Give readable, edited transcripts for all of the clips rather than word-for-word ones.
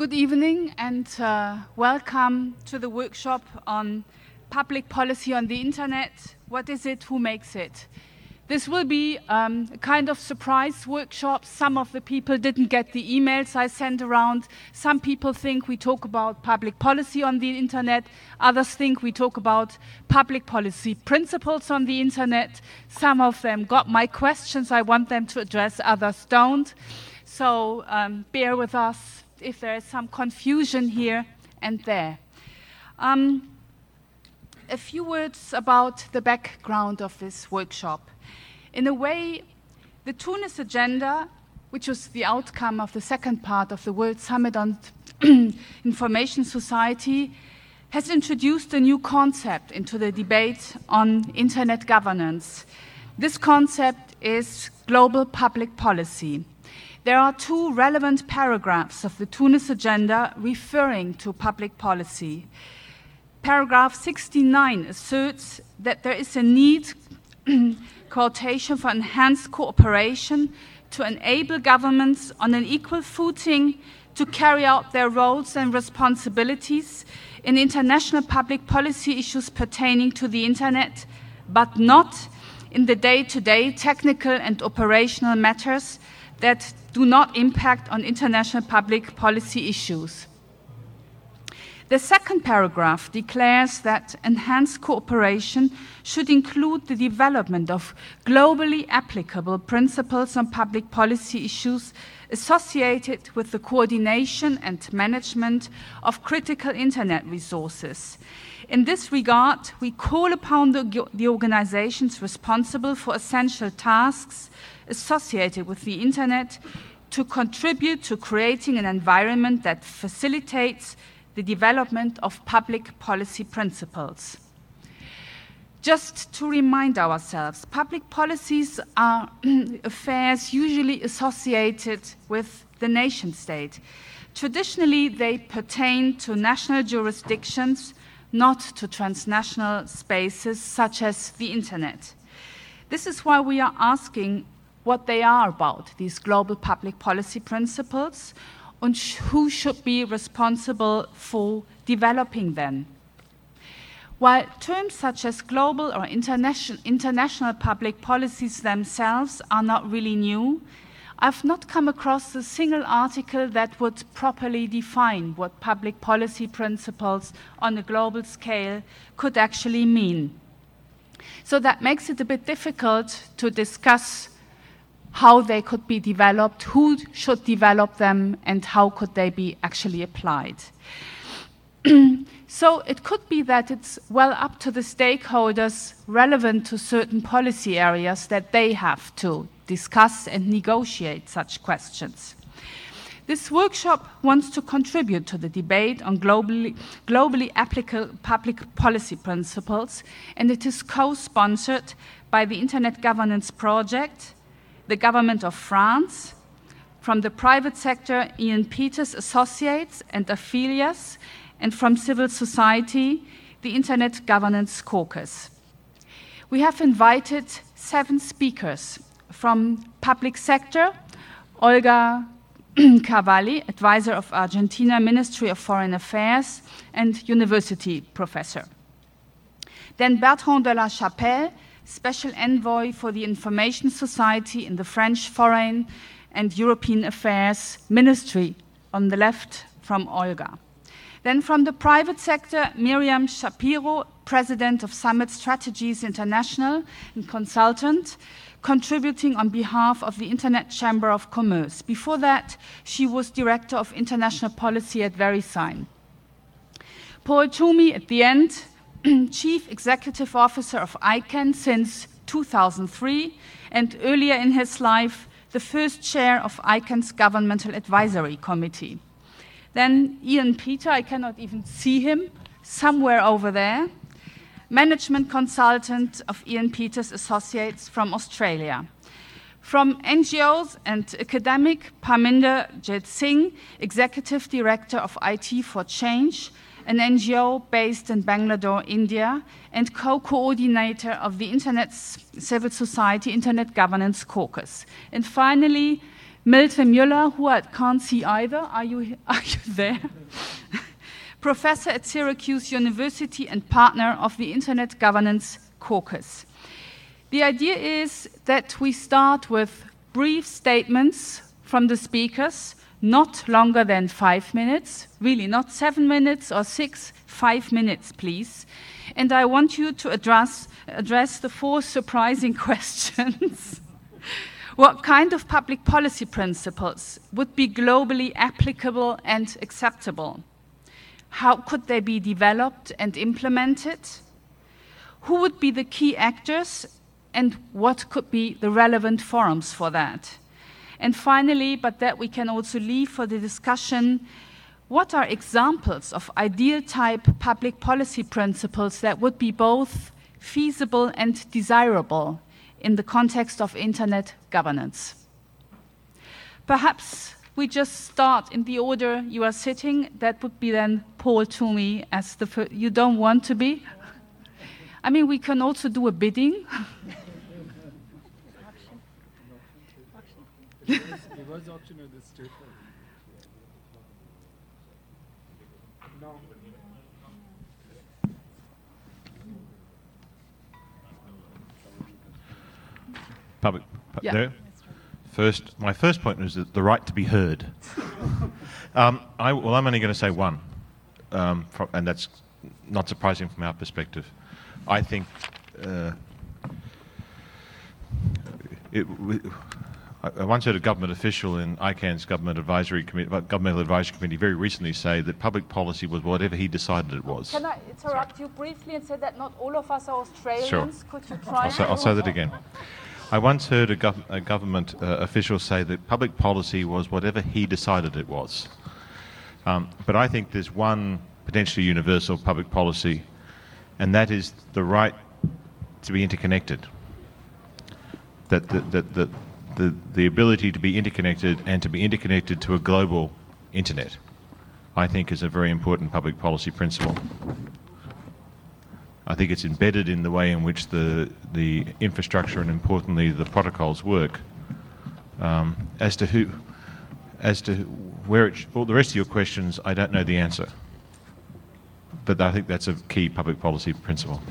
Good evening and welcome to the workshop on public policy on the internet. What is it? Who makes it? This will be a kind of surprise workshop. Some of the people didn't get the emails I sent around. Some people think we talk about public policy on the internet. Others think we talk about public policy principles on the internet. Some of them got my questions I want them to address, others don't. So bear with us if there is some confusion here and there. A few words about the background of this workshop. In a way, the Tunis Agenda, which was the outcome of the second part of the World Summit on Information Society, has introduced a new concept into the debate on internet governance. This concept is global public policy. There are two relevant paragraphs of the Tunis Agenda referring to public policy. Paragraph 69 asserts that there is a need, quotation, for enhanced cooperation to enable governments on an equal footing to carry out their roles and responsibilities in international public policy issues pertaining to the internet, but not in the day-to-day technical and operational matters that do not impact on international public policy issues. The second paragraph declares that enhanced cooperation should include the development of globally applicable principles on public policy issues associated with the coordination and management of critical internet resources. In this regard, we call upon the organizations responsible for essential tasks associated with the internet to contribute to creating an environment that facilitates the development of public policy principles. Just to remind ourselves, public policies are affairs usually associated with the nation state. Traditionally, they pertain to national jurisdictions, not to transnational spaces such as the internet. This is why we are asking what they are about, these global public policy principles, and who should be responsible for developing them. While terms such as global or international public policies themselves are not really new, I've not come across a single article that would properly define what public policy principles on a global scale could actually mean. So that makes it a bit difficult to discuss how they could be developed, who should develop them, and how could they be actually applied. So it could be that it's well up to the stakeholders relevant to certain policy areas that they have to discuss and negotiate such questions. This workshop wants to contribute to the debate on globally applicable public policy principles, and it is co-sponsored by the Internet Governance Project, the government of France, from the private sector, Ian Peters Associates and Affiliates, and from civil society, the Internet Governance Caucus. We have invited 7 speakers from public sector: Olga Cavalli, advisor of Argentina Ministry of Foreign Affairs and university professor. Then Bertrand de la Chapelle, Special Envoy for the Information Society in the French Foreign and European Affairs Ministry, on the left from Olga. Then from the private sector, Miriam Shapiro, President of Summit Strategies International and consultant, contributing on behalf of the Internet Chamber of Commerce. Before that, she was Director of International Policy at VeriSign. Paul Twomey at the end, Chief Executive Officer of ICANN since 2003, and earlier in his life, the first chair of ICANN's Governmental Advisory Committee. Then Ian Peter, I cannot even see him, somewhere over there, management consultant of Ian Peters Associates from Australia. From NGOs and academic, Parminder Jet Singh, Executive Director of IT for Change, an NGO based in Bangalore, India, and co-coordinator of the Internet Civil Society Internet Governance Caucus. And finally, Milton Mueller, who I can't see either. Are you there? Professor at Syracuse University and partner of the Internet Governance Caucus. The idea is that we start with brief statements from the speakers, not longer than 5 minutes, really not 7 minutes or 6, 5 minutes, please. And I want you to address the 4 surprising questions. What kind of public policy principles would be globally applicable and acceptable? How could they be developed and implemented? Who would be the key actors, and what could be the relevant forums for that? And finally, but that we can also leave for the discussion, what are examples of ideal type public policy principles that would be both feasible and desirable in the context of internet governance? Perhaps we just start in the order you are sitting. That would be then Paul Twomey as the first. You don't want to be? I mean, we can also do a bidding. Yeah. There. My first point is the right to be heard. I'm only going to say one, and that's not surprising from our perspective. I think I once heard a government official in ICANN's governmental advisory committee very recently say that public policy was whatever he decided it was. Can I interrupt you briefly and say that not all of us are Australians? Sure. Could you try? I'll say that again. I once heard a government official say that public policy was whatever he decided it was. But I think there's one potentially universal public policy, and that is the right to be interconnected. That the ability to be interconnected and to be interconnected to a global internet, I think, is a very important public policy principle. I think it's embedded in the way in which the infrastructure and, importantly, the protocols work. As to where all the rest of your questions, I don't know the answer. But I think that's a key public policy principle.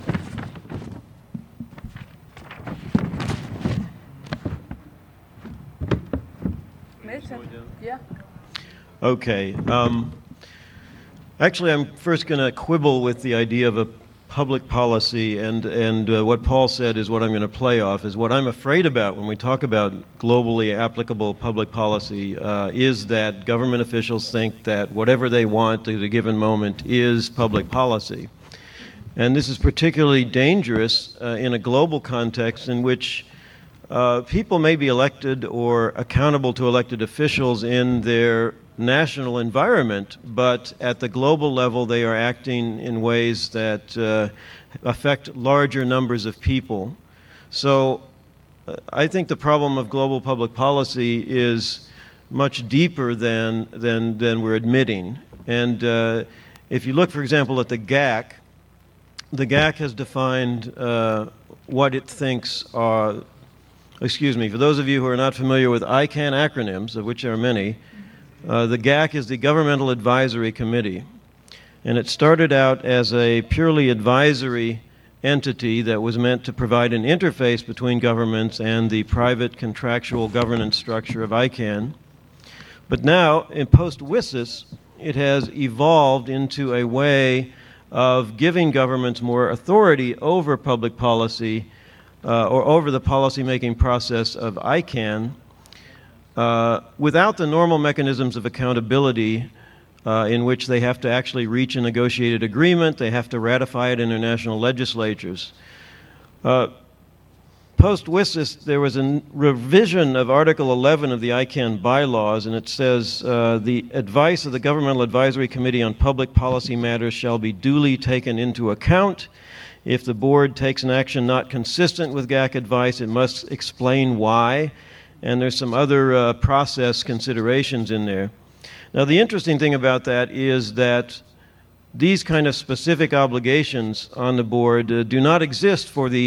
Yeah. Okay. Actually, I'm first going to quibble with the idea of a public policy, and what Paul said is what I'm going to play off, is what I'm afraid about when we talk about globally applicable public policy is that government officials think that whatever they want at a given moment is public policy. And this is particularly dangerous in a global context in which people may be elected or accountable to elected officials in their national environment, but at the global level they are acting in ways that affect larger numbers of people. So I think the problem of global public policy is much deeper than we're admitting. And if you look, for example, at the GAC has defined what it thinks are, excuse me, for those of you who are not familiar with ICANN acronyms, of which there are many, the GAC is the Governmental Advisory Committee, and it started out as a purely advisory entity that was meant to provide an interface between governments and the private contractual governance structure of ICANN. But now, in post-WSIS, it has evolved into a way of giving governments more authority over public policy or over the policy-making process of ICANN, without the normal mechanisms of accountability in which they have to actually reach a negotiated agreement, they have to ratify it in their national legislatures. Post-WSIS, there was a revision of Article 11 of the ICANN bylaws, and it says, the advice of the Governmental Advisory Committee on Public Policy Matters shall be duly taken into account. If the board takes an action not consistent with GAC advice, it must explain why. And there's some other process considerations in there. Now, the interesting thing about that is that these kind of specific obligations on the board do not exist for the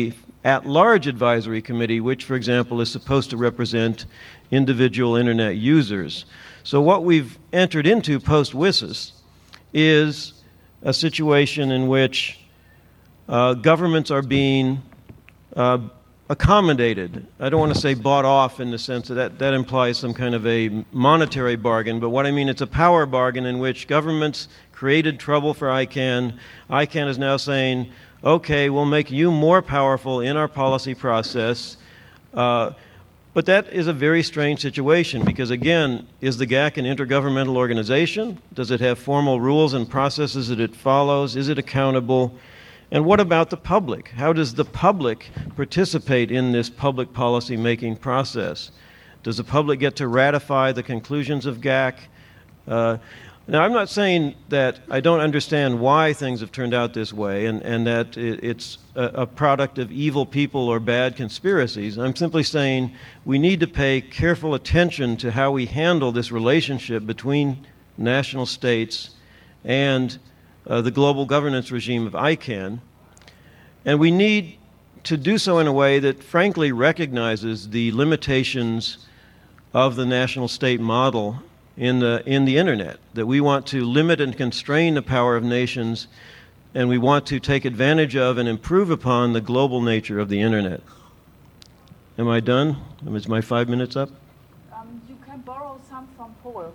at-large advisory committee, which, for example, is supposed to represent individual internet users. So what we've entered into post-WSIS is a situation in which governments are being accommodated. I don't want to say bought off in the sense that implies some kind of a monetary bargain, but what I mean, it's a power bargain in which governments created trouble for ICANN. ICANN is now saying, okay, we'll make you more powerful in our policy process. But that is a very strange situation because, again, is the GAC an intergovernmental organization? Does it have formal rules and processes that it follows? Is it accountable? And what about the public? How does the public participate in this public policy making process? Does the public get to ratify the conclusions of GAC? Now, I'm not saying that I don't understand why things have turned out this way and that it's a product of evil people or bad conspiracies. I'm simply saying we need to pay careful attention to how we handle this relationship between national states and the global governance regime of ICANN. And we need to do so in a way that frankly recognizes the limitations of the national state model in the internet, that we want to limit and constrain the power of nations, and we want to take advantage of and improve upon the global nature of the internet. Am I done? Is my 5 minutes up? You can borrow some from Paul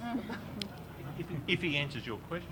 if he answers your question.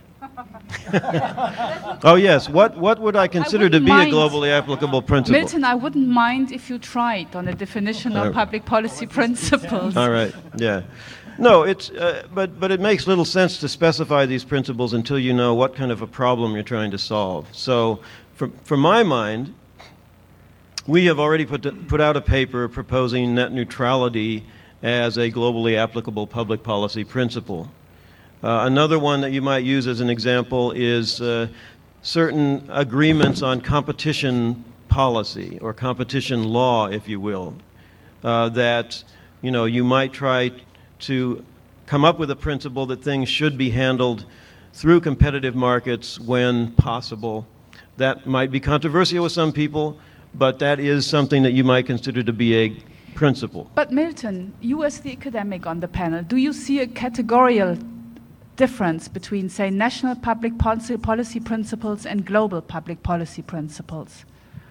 Oh yes, what would I consider to be a globally applicable principle? Milton, I wouldn't mind if you tried on a definition of public policy principles. All right, yeah. No, it's, but it makes little sense to specify these principles until you know what kind of a problem you're trying to solve. So, from my mind, we have already put out a paper proposing net neutrality as a globally applicable public policy principle. Another one that you might use as an example is certain agreements on competition policy or competition law, if you will, that you might try to come up with a principle that things should be handled through competitive markets when possible. That might be controversial with some people, but that is something that you might consider to be a principle. But Milton, you as the academic on the panel, do you see a categorical difference between, say, national public policy principles and global public policy principles?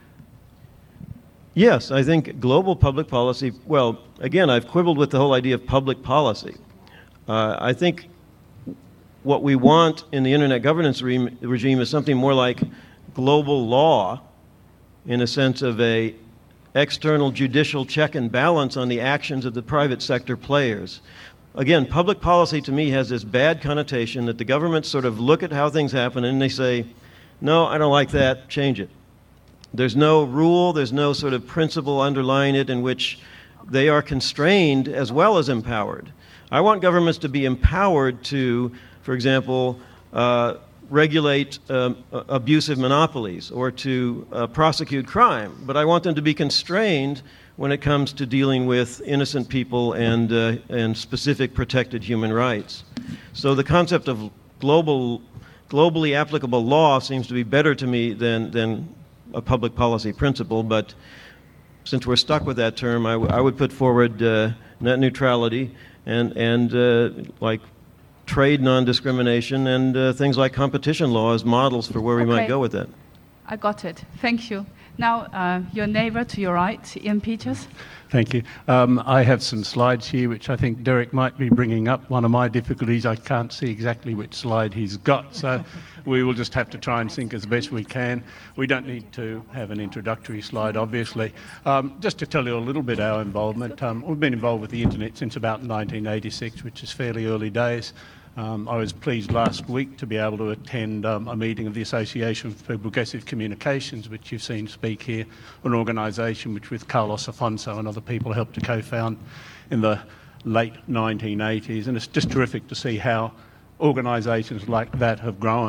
Yes, I think global public policy, well, again, I've quibbled with the whole idea of public policy. I think what we want in the internet governance regime is something more like global law in a sense of a external judicial check and balance on the actions of the private sector players. Again, public policy to me has this bad connotation that the governments sort of look at how things happen and they say, no, I don't like that, change it. There's no rule, there's no sort of principle underlying it in which they are constrained as well as empowered. I want governments to be empowered to, for example, regulate abusive monopolies or to prosecute crime, but I want them to be constrained when it comes to dealing with innocent people and specific protected human rights. So the concept of globally applicable law seems to be better to me than a public policy principle, but since we're stuck with that term, I would put forward net neutrality and like trade non-discrimination and things like competition law as models for where we might go with that. I got it. Thank you. Now, your neighbor to your right, Ian Peters. Thank you. I have some slides here which I think Derek might be bringing up. One of my difficulties, I can't see exactly which slide he's got, so we will just have to try and think as best we can. We don't need to have an introductory slide, obviously. Just to tell you a little bit our involvement, we've been involved with the internet since about 1986, which is fairly early days. I was pleased last week to be able to attend a meeting of the Association for Progressive Communications, which you've seen speak here, an organisation which with Carlos Afonso and other people helped to co-found in the late 1980s. And it's just terrific to see how organisations like that have grown.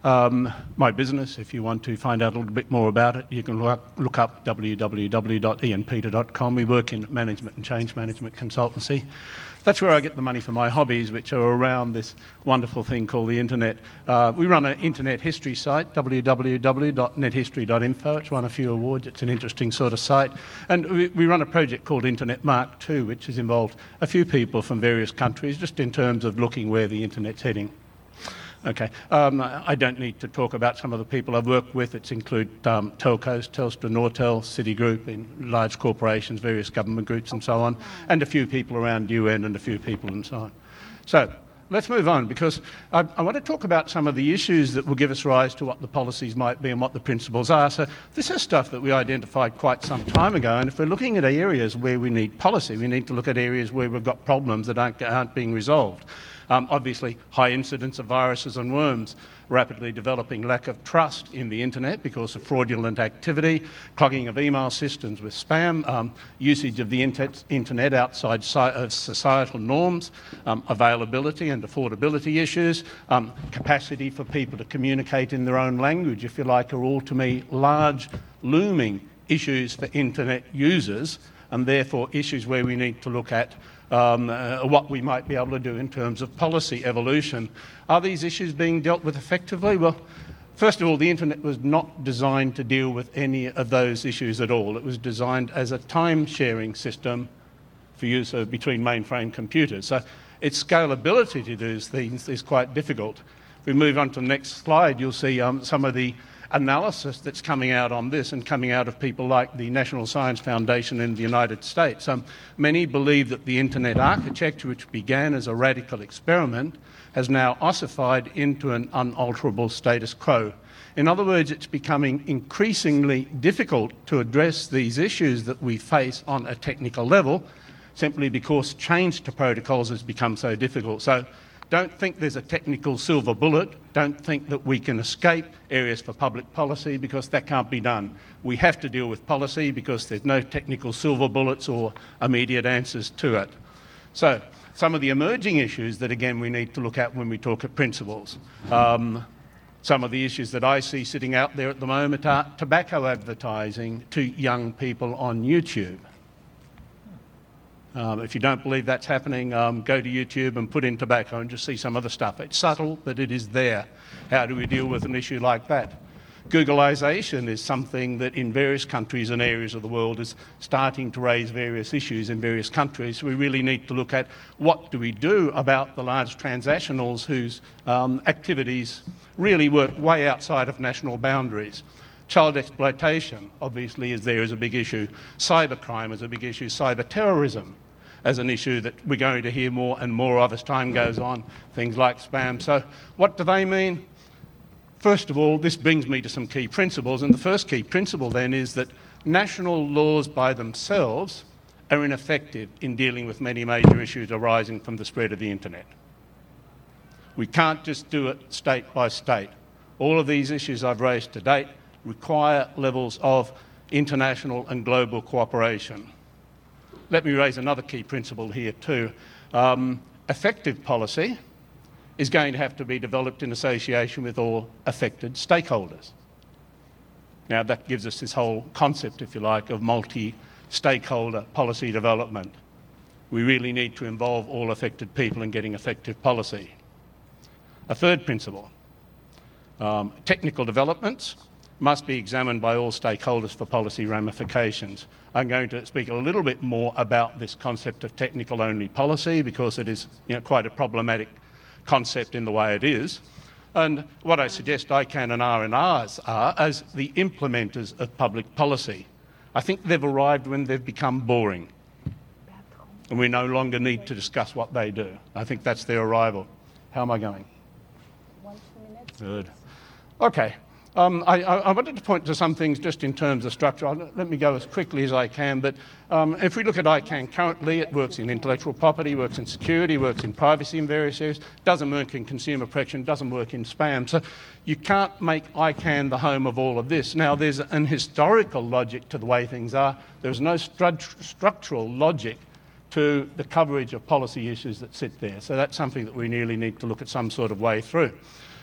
My business, if you want to find out a little bit more about it, you can look up www.ianpeter.com. We work in management and change management consultancy. That's where I get the money for my hobbies, which are around this wonderful thing called the internet. We run an internet history site, www.nethistory.info. It's won a few awards. It's an interesting sort of site. And we run a project called Internet Mark II, which has involved a few people from various countries, just in terms of looking where the internet's heading. Okay, I don't need to talk about some of the people I've worked with. It's include telcos, Telstra, Nortel, Citigroup, in large corporations, various government groups and so on, and a few people around UN and a few people and so on. So let's move on, because I want to talk about some of the issues that will give us rise to what the policies might be and what the principles are. So this is stuff that we identified quite some time ago, and if we're looking at areas where we need policy, we need to look at areas where we've got problems that aren't being resolved. Obviously, high incidence of viruses and worms, rapidly developing lack of trust in the internet because of fraudulent activity, clogging of email systems with spam, usage of the internet outside of societal norms, availability and affordability issues, capacity for people to communicate in their own language, if you like, are all, to me, large, looming issues for internet users, and therefore issues where we need to look at what we might be able to do in terms of policy evolution. Are these issues being dealt with effectively? Well, first of all, the internet was not designed to deal with any of those issues at all. It was designed as a time-sharing system for use between mainframe computers. So its scalability to do these things is quite difficult. If we move on to the next slide, you'll see some of the analysis that's coming out on this and coming out of people like the National Science Foundation in the United States. Many believe that the internet architecture, which began as a radical experiment, has now ossified into an unalterable status quo. In other words, it's becoming increasingly difficult to address these issues that we face on a technical level, simply because change to protocols has become so difficult. So don't think there's a technical silver bullet. Don't think that we can escape areas for public policy, because that can't be done. We have to deal with policy because there's no technical silver bullets or immediate answers to it. So some of the emerging issues that, again, we need to look at when we talk at principles. Some of the issues that I see sitting out there at the moment are tobacco advertising to young people on YouTube. If you don't believe that's happening, go to YouTube and put in tobacco and just see some of the stuff. It's subtle, but it is there. How do we deal with an issue like that? Googleization is something that in various countries and areas of the world is starting to raise various issues in various countries. We really need to look at what do we do about the large transnationals whose activities really work way outside of national boundaries. Child exploitation, obviously, is there as a big issue. Cybercrime is a big issue. Cyber terrorism as an issue that we're going to hear more and more of as time goes on, things like spam. So what do they mean? First of all, this brings me to some key principles, and the first key principle then is that national laws by themselves are ineffective in dealing with many major issues arising from the spread of the internet. We can't just do it state by state. All of these issues I've raised to date require levels of international and global cooperation. Let me raise another key principle here too. Effective policy is going to have to be developed in association with all affected stakeholders. Now that gives us this whole concept, if you like, of multi-stakeholder policy development. We really need to involve all affected people in getting effective policy. A third principle, technical developments must be examined by all stakeholders for policy ramifications. I'm going to speak a little bit more about this concept of technical-only policy, because it is quite a problematic concept in the way it is. And what I suggest ICANN and RNRs are as the implementers of public policy. I think they've arrived when they've become boring, and we no longer need to discuss what they do. I think that's their arrival. How am I going? 1 minute. Good. Okay. I wanted to point to some things just in terms of structure. Let me go as quickly as I can, but if we look at ICANN currently, it works in intellectual property, works in security, works in privacy in various areas, doesn't work in consumer protection, doesn't work in spam. So you can't make ICANN the home of all of this. Now, there's an historical logic to the way things are. There's no structural logic to the coverage of policy issues that sit there. So that's something that we really need to look at some sort of way through.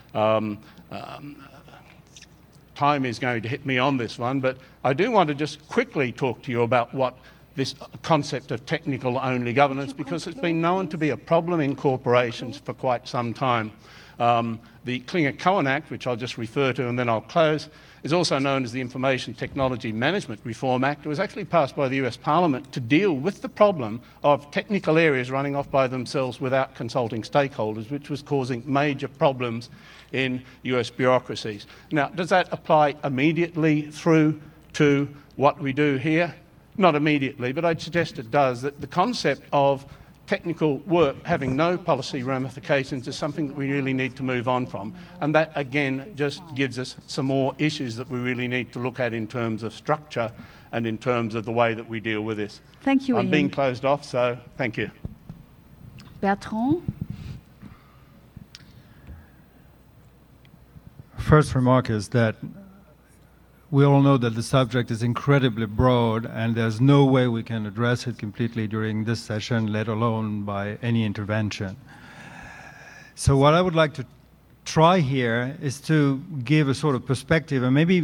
Time is going to hit me on this one, but I do want to just quickly talk to you about what this concept of technical-only governance, because it's been known to be a problem in corporations for quite some time. The Klinger-Cohen Act, which I'll just refer to and then I'll close, is also known as the Information Technology Management Reform Act. It was actually passed by the US Parliament to deal with the problem of technical areas running off by themselves without consulting stakeholders, which was causing major problems in US bureaucracies. Now, does that apply immediately through to what we do here? Not immediately, but I'd suggest it does, that the concept of technical work having no policy ramifications is something that we really need to move on from. And that, again, just gives us some more issues that we really need to look at in terms of structure and in terms of the way that we deal with this. Thank you, I'm Ian. being closed off, so thank you. Bertrand? First remark is that we all know that the subject is incredibly broad and there's no way we can address it completely during this session, let alone by any intervention. So what I would like to try here is to give a sort of perspective and maybe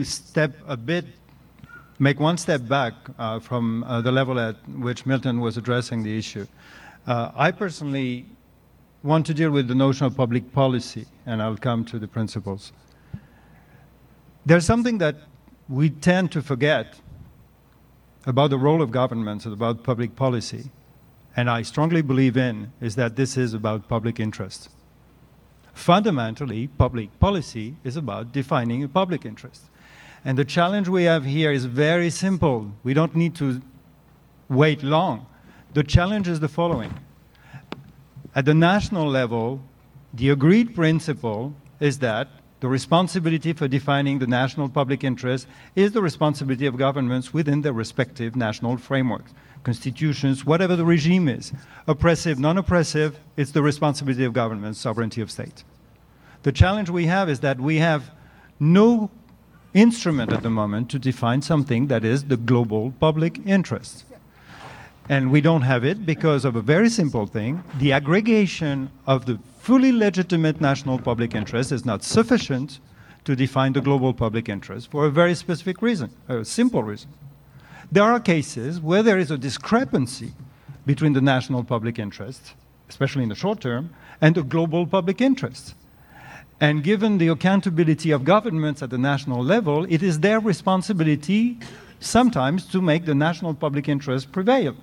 make one step back from the level at which Milton was addressing the issue. I personally want to deal with the notion of public policy, and I'll come to the principles. There's something that we tend to forget about the role of governments and about public policy, and I strongly believe is that this is about public interest. Fundamentally, public policy is about defining a public interest. And the challenge we have here is very simple. We don't need to wait long. The challenge is the following. At the national level, the agreed principle is that the responsibility for defining the national public interest is the responsibility of governments within their respective national frameworks, constitutions, whatever the regime is. Oppressive, non-oppressive, it's the responsibility of governments, sovereignty of state. The challenge we have is that we have no instrument at the moment to define something that is the global public interest. And we don't have it because of a very simple thing. The aggregation of the fully legitimate national public interest is not sufficient to define the global public interest for a very specific reason, a simple reason. There are cases where there is a discrepancy between the national public interest, especially in the short term, and the global public interest. And given the accountability of governments at the national level, it is their responsibility sometimes to make the national public interest prevail.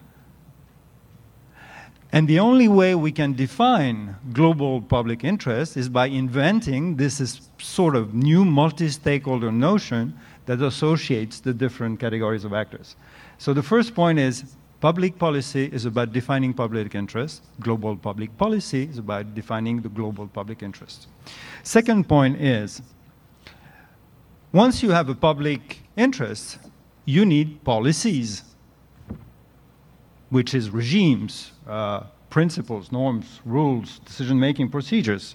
And the only way we can define global public interest is by inventing this sort of new multi-stakeholder notion that associates the different categories of actors. So the first point is public policy is about defining public interest. Global public policy is about defining the global public interest. Second point is, once you have a public interest, you need policies, which is regimes, principles, norms, rules, decision-making procedures.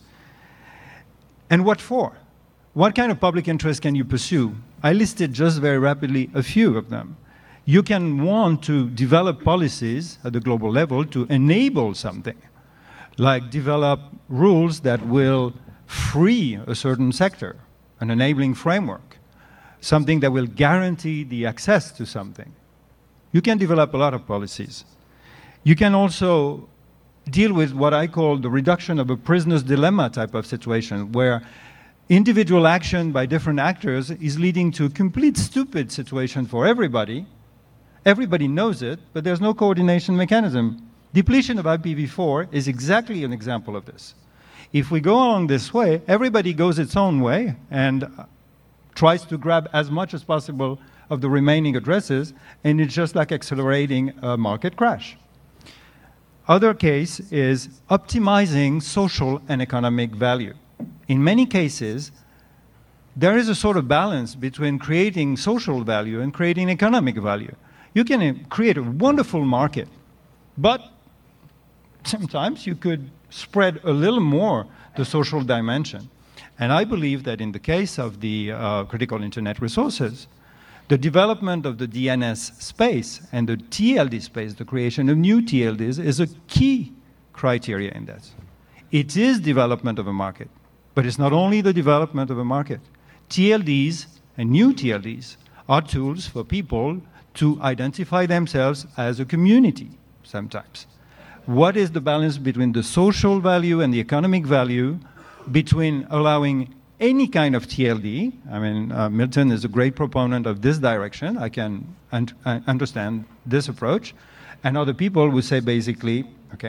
And what for? What kind of public interest can you pursue? I listed just very rapidly a few of them. You can want to develop policies at the global level to enable something, like develop rules that will free a certain sector, an enabling framework, something that will guarantee the access to something. You can develop a lot of policies. You can also deal with what I call the reduction of a prisoner's dilemma type of situation, where individual action by different actors is leading to a complete stupid situation for everybody. Everybody knows it, but there's no coordination mechanism. Depletion of IPv4 is exactly an example of this. If we go along this way, everybody goes its own way and tries to grab as much as possible of the remaining addresses, and it's just like accelerating a market crash. Other case is optimizing social and economic value. In many cases, there is a sort of balance between creating social value and creating economic value. You can create a wonderful market, but sometimes you could spread a little more the social dimension. And I believe that in the case of the critical internet resources, the development of the DNS space and the TLD space, the creation of new TLDs, is a key criteria in that. It is development of a market. But it's not only the development of a market. TLDs and new TLDs are tools for people to identify themselves as a community sometimes. What is the balance between the social value and the economic value, between allowing any kind of TLD? I mean, Milton is a great proponent of this direction. I can understand this approach. And other people will say basically,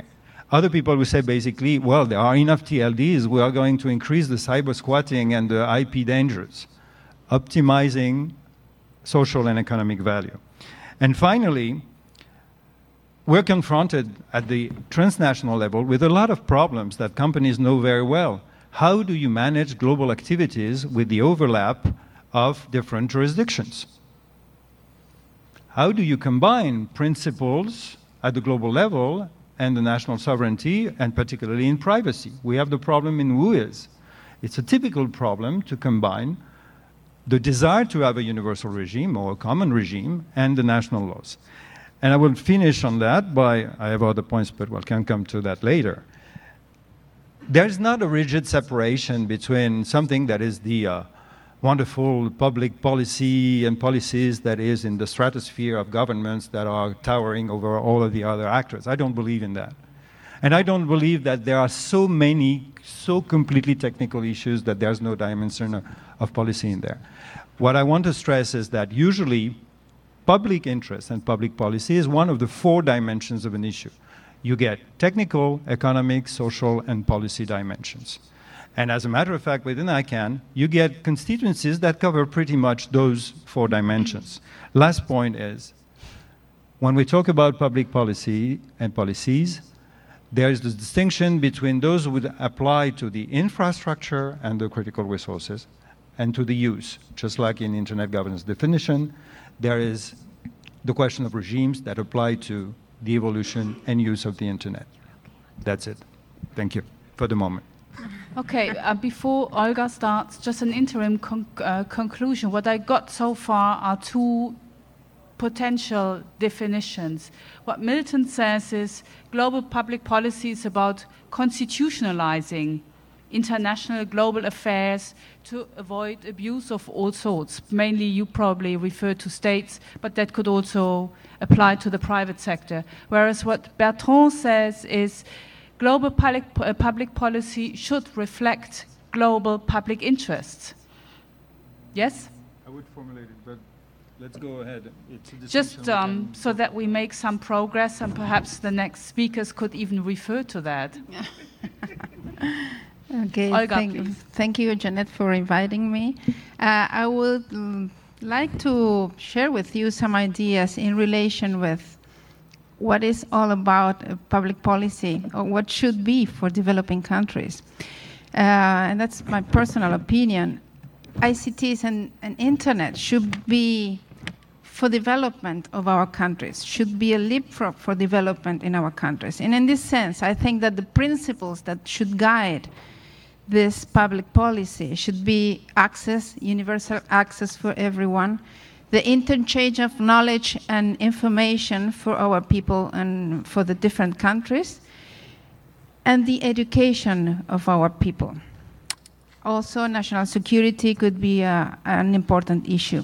well, there are enough TLDs, we are going to increase the cyber squatting and the IP dangers, optimizing social and economic value. And finally, we're confronted at the transnational level with a lot of problems that companies know very well. How do you manage global activities with the overlap of different jurisdictions? How do you combine principles at the global level and the national sovereignty, and particularly in privacy? We have the problem in WHOIS. It's a typical problem to combine the desire to have a universal regime or a common regime and the national laws. And I will finish on that by, I have other points, but we can come to that later. There's not a rigid separation between something that is the wonderful public policy and policies that is in the stratosphere of governments that are towering over all of the other actors. I don't believe in that. And I don't believe that there are so many, so completely technical issues that there's no dimension of policy in there. What I want to stress is that usually public interest and public policy is one of the 4 dimensions of an issue. You get technical, economic, social, and policy dimensions. And as a matter of fact, within ICANN, you get constituencies that cover pretty much those 4 dimensions. Last point is, when we talk about public policy and policies, there is this distinction between those who would apply to the infrastructure and the critical resources, and to the use. Just like in Internet governance definition, there is the question of regimes that apply to the evolution and use of the Internet. That's it. Thank you for the moment. Okay, before Olga starts, just an interim conclusion. What I got so far are 2 potential definitions. What Milton says is global public policy is about constitutionalizing international global affairs to avoid abuse of all sorts. Mainly you probably refer to states, but that could also apply to the private sector. Whereas what Bertrand says is global public policy should reflect global public interests. Yes? I would formulate it, but let's go ahead. It's a just so that we make some progress, and perhaps the next speakers could even refer to that. Okay, Olga, thank you, Jeanette, for inviting me. I would like to share with you some ideas in relation with what is all about public policy, or what should be for developing countries. And that's my personal opinion. ICTs and Internet should be for development of our countries, should be a leapfrog for development in our countries. And in this sense, I think that the principles that should guide this public policy should be access, universal access for everyone, the interchange of knowledge and information for our people and for the different countries, and the education of our people. Also, national security could be an important issue.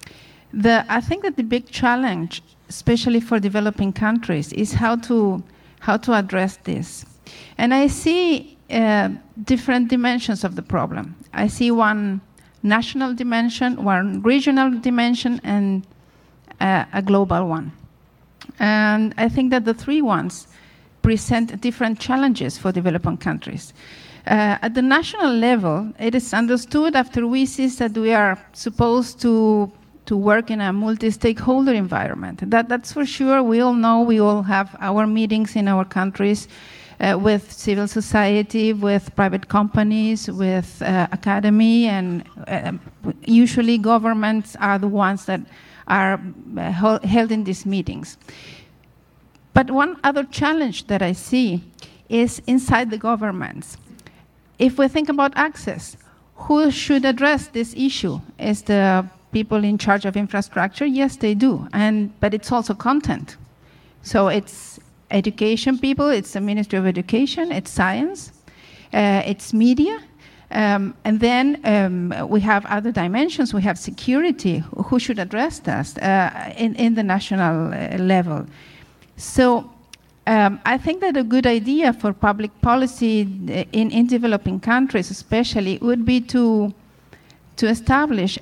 I think that the big challenge, especially for developing countries, is how to address this. And I see different dimensions of the problem. I see one national dimension, one regional dimension, and a global one. And I think that the 3 ones present different challenges for developing countries. At the national level, it is understood after WSIS that we are supposed to work in a multi-stakeholder environment. That's for sure. We all know, we all have our meetings in our countries with civil society, with private companies, with academy, and usually governments are the ones that are held in these meetings. But one other challenge that I see is inside the governments. If we think about access, who should address this issue? Is the people in charge of infrastructure? Yes, they do. But it's also content. So it's education people, it's the Ministry of Education, it's science, it's media, And then we have other dimensions. We have security. Who should address that in the national level? So I think that a good idea for public policy in developing countries especially would be to establish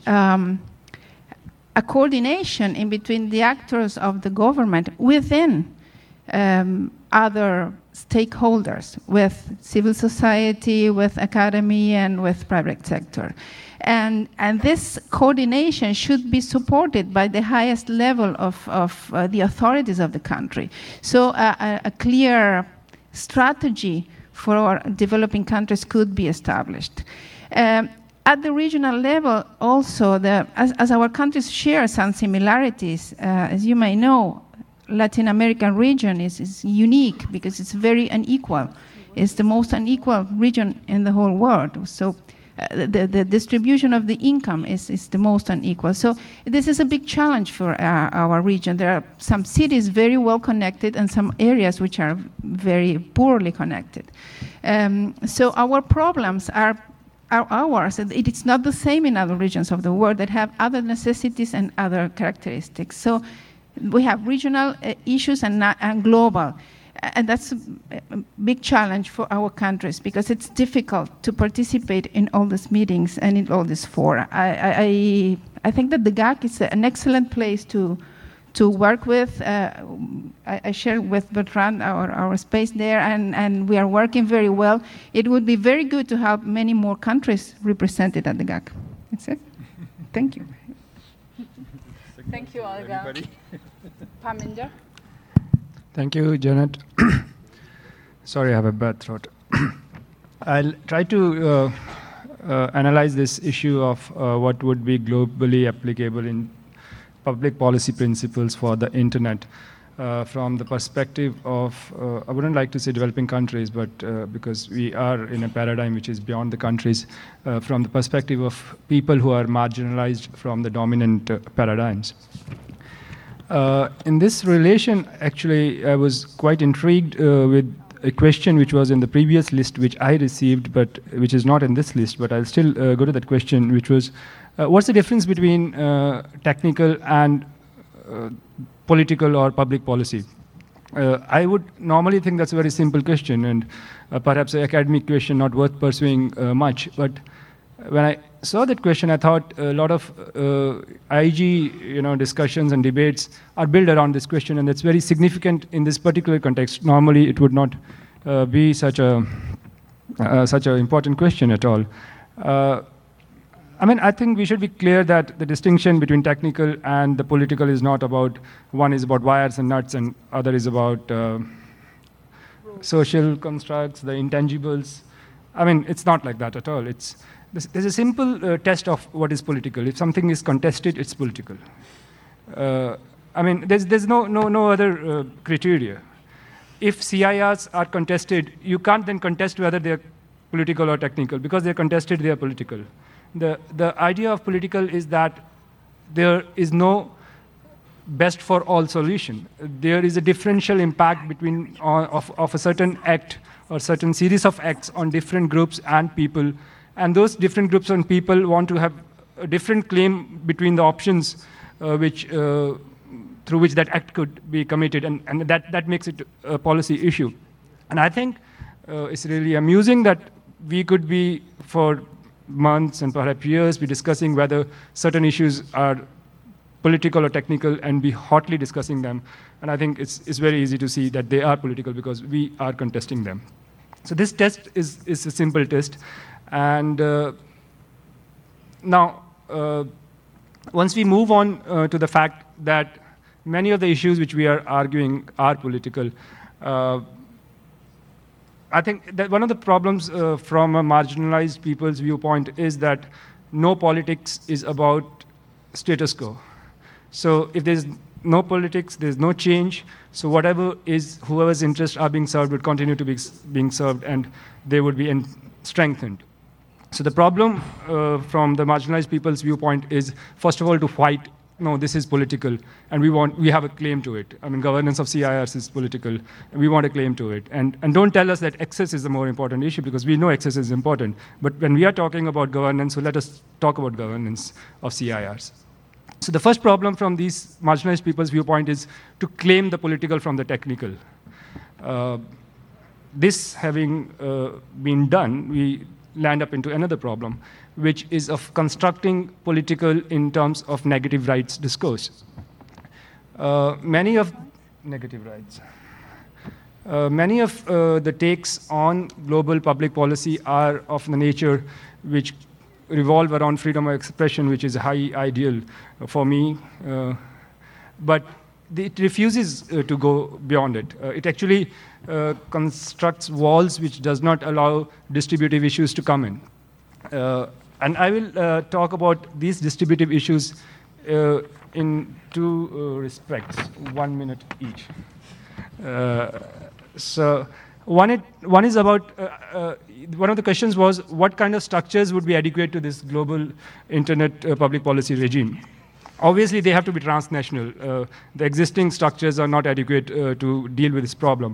a coordination in between the actors of the government within other stakeholders, with civil society, with academy, and with private sector. And this coordination should be supported by the highest level of the authorities of the country. So a clear strategy for our developing countries could be established. At the regional level also, as our countries share some similarities, as you may know, Latin American region is unique because it's very unequal. It's the most unequal region in the whole world. So the distribution of the income is the most unequal. So this is a big challenge for our region. There are some cities very well connected and some areas which are very poorly connected. So our problems are ours. It is not the same in other regions of the world that have other necessities and other characteristics. So we have regional issues and global. And that's a big challenge for our countries because it's difficult to participate in all these meetings and in all these fora. I think that the GAC is an excellent place to work with. I share with Bertrand our space there, and we are working very well. It would be very good to have many more countries represented at the GAC. That's it. Thank you. Thank you, Olga. Parminder. Thank you, Janet. Sorry, I have a bad throat. I'll try to analyze this issue of what would be globally applicable in public policy principles for the internet from the perspective of, I wouldn't like to say developing countries, but because we are in a paradigm which is beyond the countries, from the perspective of people who are marginalized from the dominant paradigms. In this relation, actually, I was quite intrigued with a question which was in the previous list, which I received, but which is not in this list, but I'll still go to that question, which was, what's the difference between technical and political or public policy? I would normally think that's a very simple question, and perhaps an academic question not worth pursuing much, but when I saw that question, I thought a lot of IG discussions and debates are built around this question, and it's very significant in this particular context. Normally, it would not be such an important question at all. I think we should be clear that the distinction between technical and the political is not about, one is about wires and nuts, and other is about social constructs, the intangibles. It's not like that at all. There's a simple test of what is political. If something is contested, it's political. There's no other criteria. If CIRs are contested, you can't then contest whether they're political or technical. Because they're contested, they are political. The idea of political is that there is no best for all solution. There is a differential impact between of a certain act or certain series of acts on different groups and people. And those different groups and people want to have a different claim between the options through which that act could be committed, and that makes it a policy issue. And I think it's really amusing that we could be, for months and perhaps years, be discussing whether certain issues are political or technical and be hotly discussing them. And I think it's very easy to see that they are political because we are contesting them. So this test is a simple test. And now, once we move on to the fact that many of the issues which we are arguing are political, I think that one of the problems from a marginalized people's viewpoint is that no politics is about status quo. So if there's no politics, there's no change. So whatever is, whoever's interests are being served would continue to be being served, and they would be strengthened. So the problem from the marginalized people's viewpoint is, first of all, to fight no, this is political, and we have a claim to it. I mean, governance of CIRs is political, and we want a claim to it. And don't tell us that access is the more important issue, because we know access is important. But when we are talking about governance, so let us talk about governance of CIRs. So the first problem from these marginalized people's viewpoint is to claim the political from the technical. This having been done, we land up into another problem, which is of constructing political in terms of negative rights discourse. Many of the takes on global public policy are of the nature which revolve around freedom of expression, which is a high ideal for me, but it refuses to go beyond it. It actually constructs walls which does not allow distributive issues to come in. And I will talk about these distributive issues in two respects, 1 minute each. So one is about, one of the questions was, what kind of structures would be adequate to this global internet public policy regime? Obviously, they have to be transnational. The existing structures are not adequate to deal with this problem.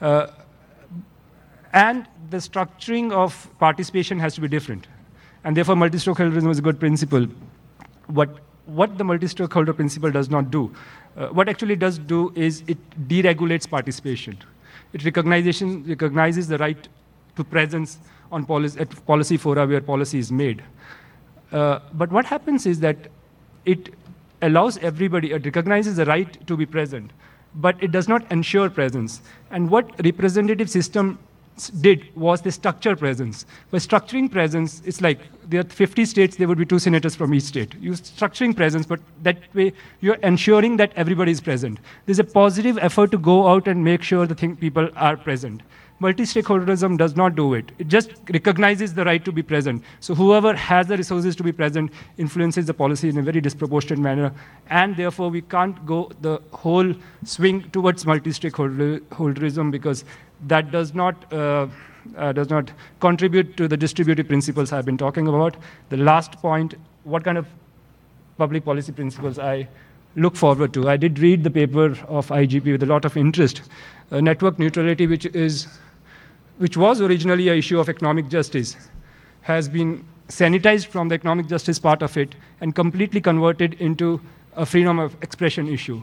And the structuring of participation has to be different. And therefore, multi-stakeholderism is a good principle. What the multi-stakeholder principle does not do, what actually does do is it deregulates participation. It recognizes the right to presence on at policy fora where policy is made. But what happens is that it allows everybody, it recognizes the right to be present, but it does not ensure presence. And what representative system did was the structure presence. By structuring presence, it's like there are 50 states, there would be 2 senators from each state. You're structuring presence, but that way you're ensuring that everybody is present. There's a positive effort to go out and make sure the people are present. Multi-stakeholderism does not do it. It just recognizes the right to be present. So whoever has the resources to be present influences the policy in a very disproportionate manner, and therefore we can't go the whole swing towards multi-stakeholderism because that does not contribute to the distributive principles I've been talking about. The last point, what kind of public policy principles I look forward to. I did read the paper of IGP with a lot of interest. Network neutrality, which was originally an issue of economic justice, has been sanitized from the economic justice part of it and completely converted into a freedom of expression issue,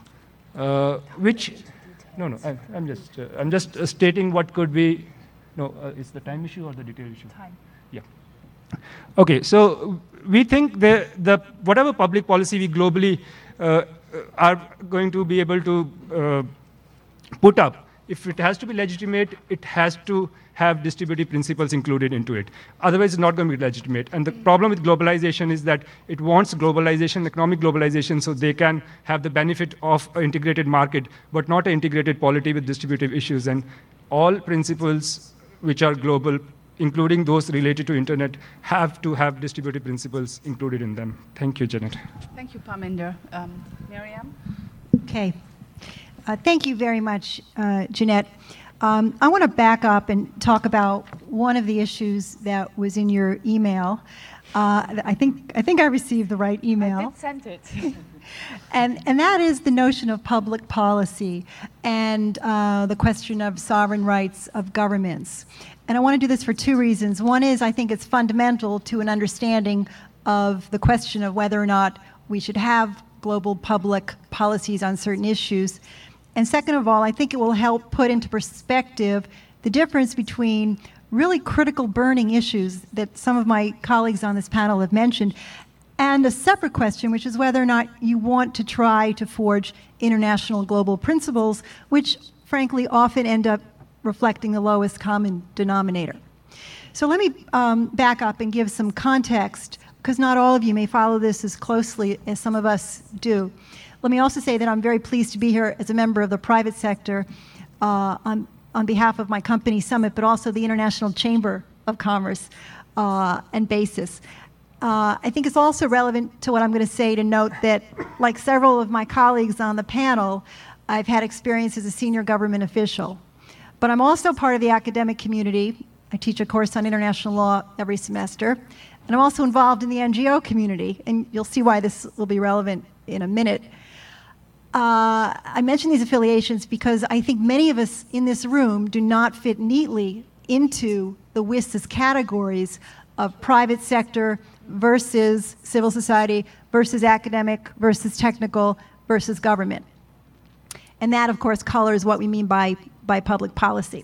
I'm just stating what could be. It's the time issue or the detail issue? Time. Yeah. Okay, so we think whatever public policy we globally are going to be able to put up, if it has to be legitimate, it has to have distributive principles included into it. Otherwise, it's not going to be legitimate. And the problem with globalization is that it wants globalization, economic globalization, so they can have the benefit of an integrated market, but not an integrated polity with distributive issues. And all principles which are global, including those related to internet, have to have distributive principles included in them. Thank you, Janet. Thank you, Parminder. Miriam? Okay. Thank you very much, Jeanette. I want to back up and talk about one of the issues that was in your email. I think I received the right email. I did send it. And that is the notion of public policy and the question of sovereign rights of governments. And I want to do this for 2 reasons. One is I think it's fundamental to an understanding of the question of whether or not we should have global public policies on certain issues. And second of all, I think it will help put into perspective the difference between really critical burning issues that some of my colleagues on this panel have mentioned, and a separate question, which is whether or not you want to try to forge international global principles, which frankly often end up reflecting the lowest common denominator. So let me back up and give some context, because not all of you may follow this as closely as some of us do. Let me also say that I'm very pleased to be here as a member of the private sector on behalf of my company, Summit, but also the International Chamber of Commerce and BASIS. I think it's also relevant to what I'm going to say to note that, like several of my colleagues on the panel, I've had experience as a senior government official. But I'm also part of the academic community. I teach a course on international law every semester. And I'm also involved in the NGO community, and you'll see why this will be relevant in a minute. I mention these affiliations because I think many of us in this room do not fit neatly into the WSIS categories of private sector versus civil society versus academic versus technical versus government. And that, of course, colors what we mean by public policy.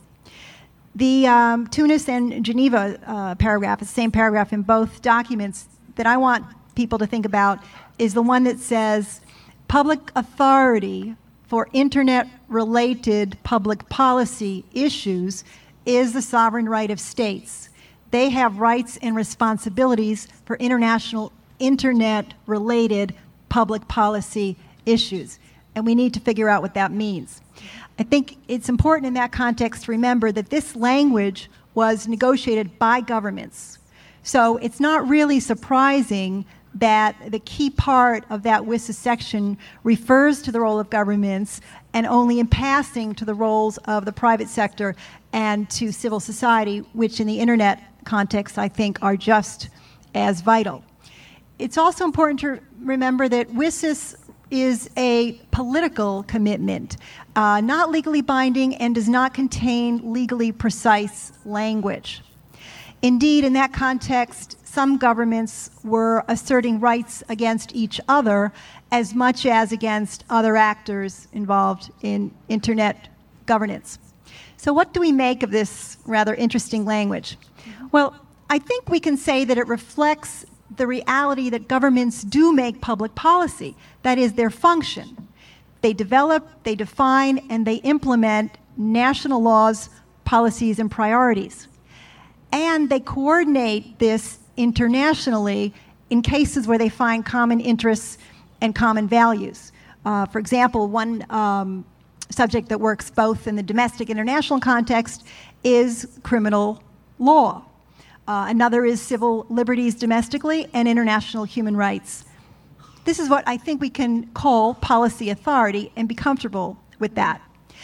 The Tunis and Geneva paragraph, it's the same paragraph in both documents that I want people to think about, is the one that says public authority for internet-related public policy issues is the sovereign right of states. They have rights and responsibilities for international internet-related public policy issues, and we need to figure out what that means. I think it's important in that context to remember that this language was negotiated by governments. So it's not really surprising that the key part of that WSIS section refers to the role of governments and only in passing to the roles of the private sector and to civil society, which in the internet context I think are just as vital. It's also important to remember that WSIS is a political commitment, not legally binding, and does not contain legally precise language. Indeed, in that context, some governments were asserting rights against each other as much as against other actors involved in internet governance. So what do we make of this rather interesting language? Well, I think we can say that it reflects the reality that governments do make public policy. That is their function. They develop, they define, and they implement national laws, policies, and priorities. And they coordinate this internationally in cases where they find common interests and common values. For example, one subject that works both in the domestic and international context is criminal law. Another is civil liberties domestically and international human rights. This is what I think we can call policy authority and be comfortable with that.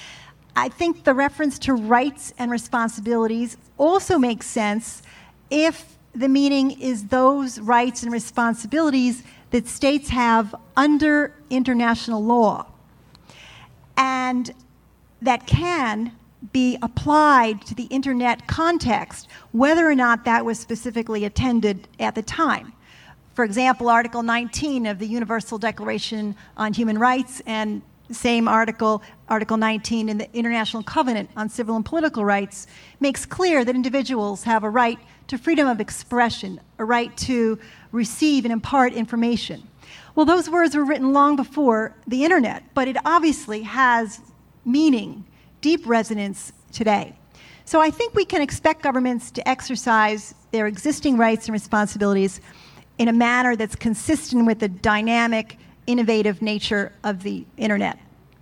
I think the reference to rights and responsibilities also makes sense if the meaning is those rights and responsibilities that states have under international law and that can be applied to the internet context, whether or not that was specifically intended at the time. For example, Article 19 of the Universal Declaration on Human Rights and the same article, Article 19 in the International Covenant on Civil and Political Rights, makes clear that individuals have a right to freedom of expression, a right to receive and impart information. Well, those words were written long before the internet, but it obviously has meaning, deep resonance today. So I think we can expect governments to exercise their existing rights and responsibilities in a manner that's consistent with the dynamic, innovative nature of the internet.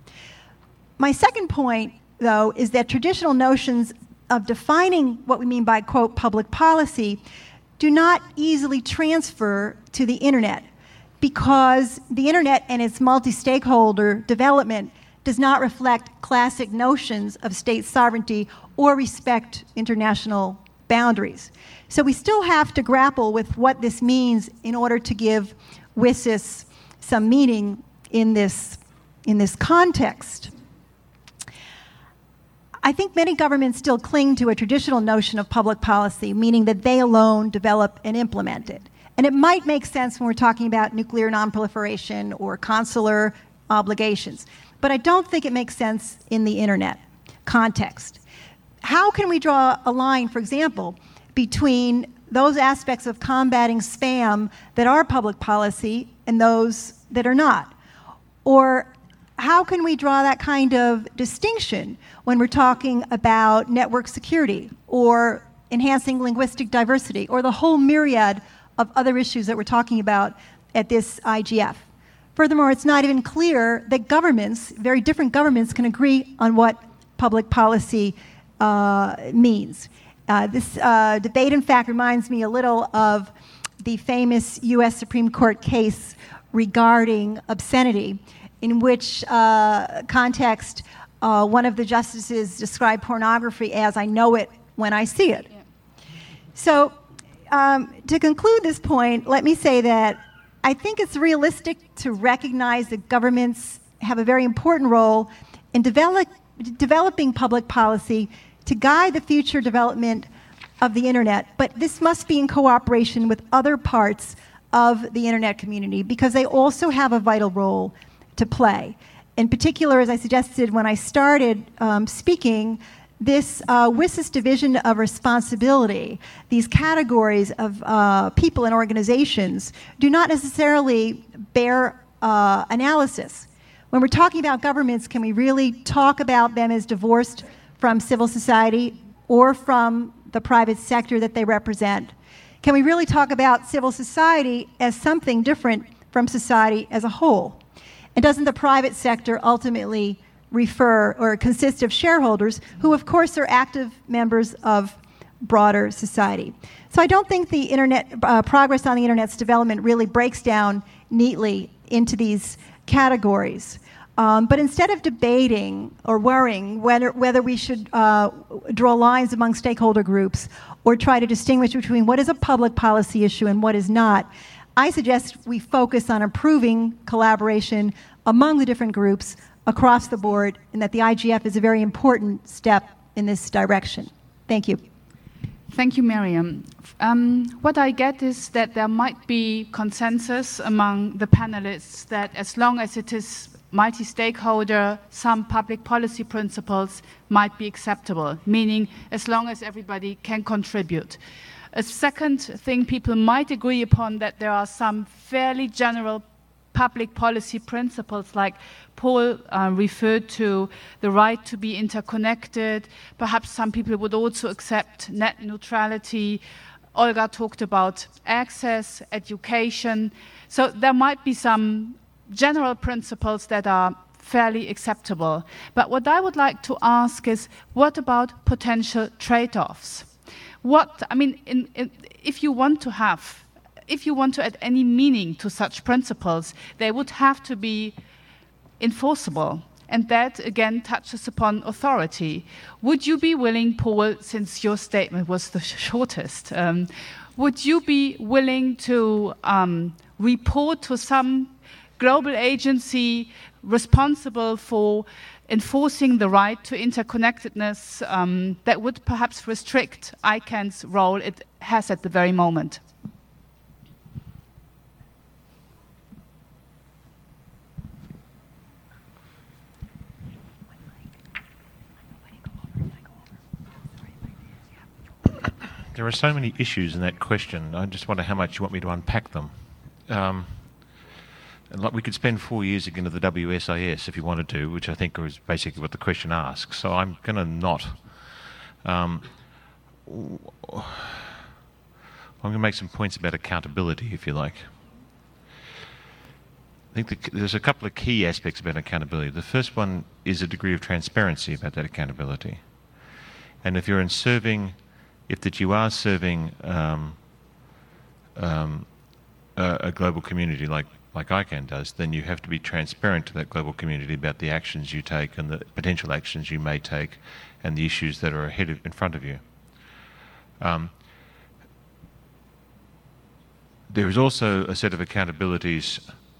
My second point, though, is that traditional notions of defining what we mean by, quote, public policy do not easily transfer to the internet because the internet and its multi-stakeholder development does not reflect classic notions of state sovereignty or respect international boundaries. So we still have to grapple with what this means in order to give WSIS some meaning in this context. I think many governments still cling to a traditional notion of public policy, meaning that they alone develop and implement it. And it might make sense when we're talking about nuclear nonproliferation or consular obligations. But I don't think it makes sense in the internet context. How can we draw a line, for example, between those aspects of combating spam that are public policy and those that are not? Or how can we draw that kind of distinction when we're talking about network security or enhancing linguistic diversity or the whole myriad of other issues that we're talking about at this IGF? Furthermore, it's not even clear that governments, very different governments, can agree on what public policy means. This debate, in fact, reminds me a little of the famous U.S. Supreme Court case regarding obscenity, in which context one of the justices described pornography as "I know it when I see it." Yeah. So to conclude this point, let me say that I think it's realistic to recognize that governments have a very important role in developing public policy to guide the future development of the internet, but this must be in cooperation with other parts of the internet community because they also have a vital role to play. In particular, as I suggested when I started speaking, this WSIS division of responsibility, these categories of people and organizations, do not necessarily bear analysis. When we're talking about governments, can we really talk about them as divorced from civil society or from the private sector that they represent? Can we really talk about civil society as something different from society as a whole? And doesn't the private sector ultimately refer or consist of shareholders who, of course, are active members of broader society? So I don't think the internet progress on the internet's development really breaks down neatly into these categories. But instead of debating or worrying whether we should draw lines among stakeholder groups or try to distinguish between what is a public policy issue and what is not, I suggest we focus on improving collaboration among the different groups across the board, and that the IGF is a very important step in this direction. Thank you. Thank you, Miriam. What I get is that there might be consensus among the panelists that as long as it is multi-stakeholder, some public policy principles might be acceptable, meaning as long as everybody can contribute. A second thing people might agree upon that there are some fairly general public policy principles, like Paul referred to the right to be interconnected. Perhaps some people would also accept net neutrality. Olga talked about access, education. So there might be some general principles that are fairly acceptable. But what I would like to ask is, what about potential trade-offs? If you want to add any meaning to such principles, they would have to be enforceable. And that, again, touches upon authority. Would you be willing, Paul, since your statement was the shortest, would you be willing to report to some global agency responsible for enforcing the right to interconnectedness that would perhaps restrict ICANN's role it has at the very moment? There are so many issues in that question. I just wonder how much you want me to unpack them. We could spend 4 years again at the WSIS if you wanted to, which I think is basically what the question asks. So I'm going to not. I'm going to make some points about accountability, if you like. I think there's a couple of key aspects about accountability. The first one is a degree of transparency about that accountability. And if you are serving a global community like ICANN does, then you have to be transparent to that global community about the actions you take and the potential actions you may take and the issues that are in front of you. There is also a set of accountabilities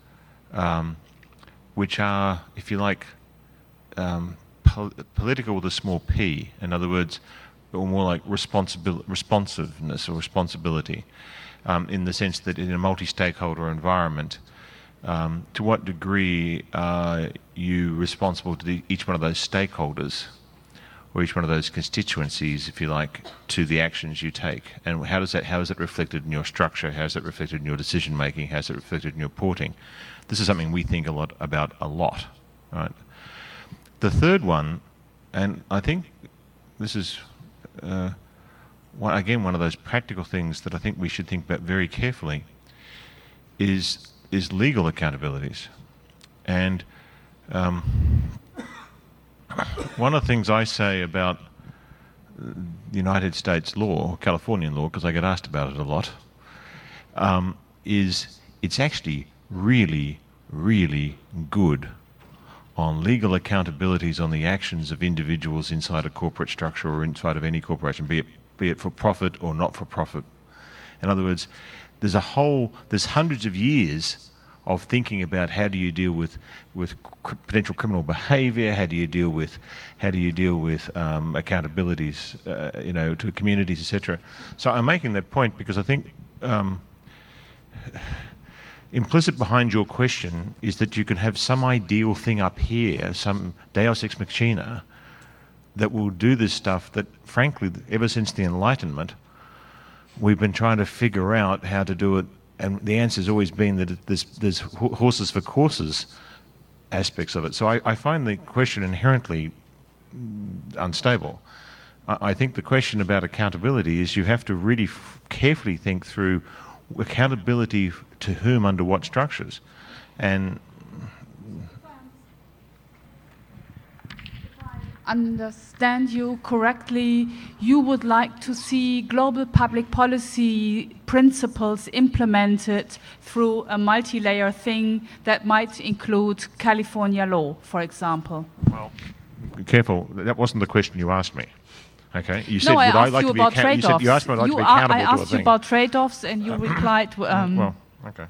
which are, if you like, political with a small p. In other words, or more like responsiveness or responsibility, in the sense that in a multi-stakeholder environment, to what degree are you responsible to each one of those stakeholders or each one of those constituencies, if you like, to the actions you take? And how is it reflected in your structure? How is it reflected in your decision making? How is it reflected in your reporting? This is something we think about a lot, right? The third one, and I think this is one of those practical things that I think we should think about very carefully, is legal accountabilities. And one of the things I say about United States law, Californian law, because I get asked about it a lot, is it's actually really, really good on legal accountabilities on the actions of individuals inside a corporate structure or inside of any corporation, be it for profit or not for profit. In other words, there's hundreds of years of thinking about how do you deal with potential criminal behaviour, how do you deal with accountabilities, to communities, etc. So I'm making that point because I think implicit behind your question is that you can have some ideal thing up here, some Deus ex machina, that will do this stuff that, frankly, ever since the Enlightenment, we've been trying to figure out how to do it, and the answer's always been that there's horses for courses aspects of it. So I find the question inherently unstable. I think the question about accountability is you have to really carefully think through accountability to whom, under what structures. And understand you correctly, you would like to see global public policy principles implemented through a multi-layer thing that might include California law, for example. Well, be careful, that wasn't the question you asked me. Okay, you said, would I asked like you to be about trade-offs. You asked me, would I like to be accountable I to a asked you thing. about trade-offs, and you replied. Well, okay.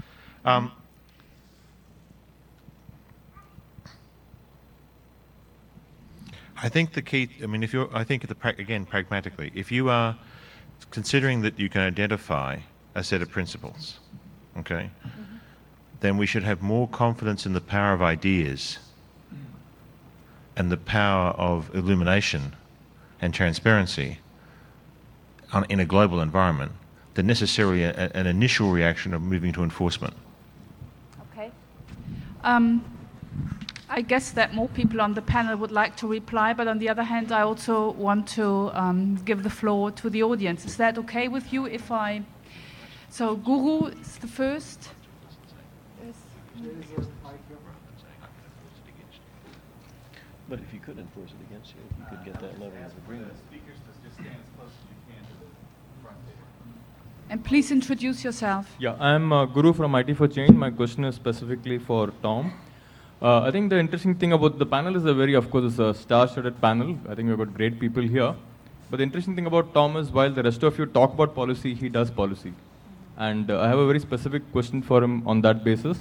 I think the key. I mean, again, pragmatically, if you are considering that you can identify a set of principles, okay, then we should have more confidence in the power of ideas and the power of illumination and transparency in a global environment than necessarily an initial reaction of moving to enforcement. Okay. I guess that more people on the panel would like to reply, but on the other hand, I also want to give the floor to the audience. Is that okay with you if I... So Guru is the first. But if you could enforce it against you, you could get that level of agreement. And please introduce yourself. Yeah, I'm Guru from IT for Change. My question is specifically for Tom. I think the interesting thing about the panel is of course, it's a star-studded panel. I think we've got great people here. But the interesting thing about Tom is while the rest of you talk about policy, he does policy. And I have a very specific question for him on that basis.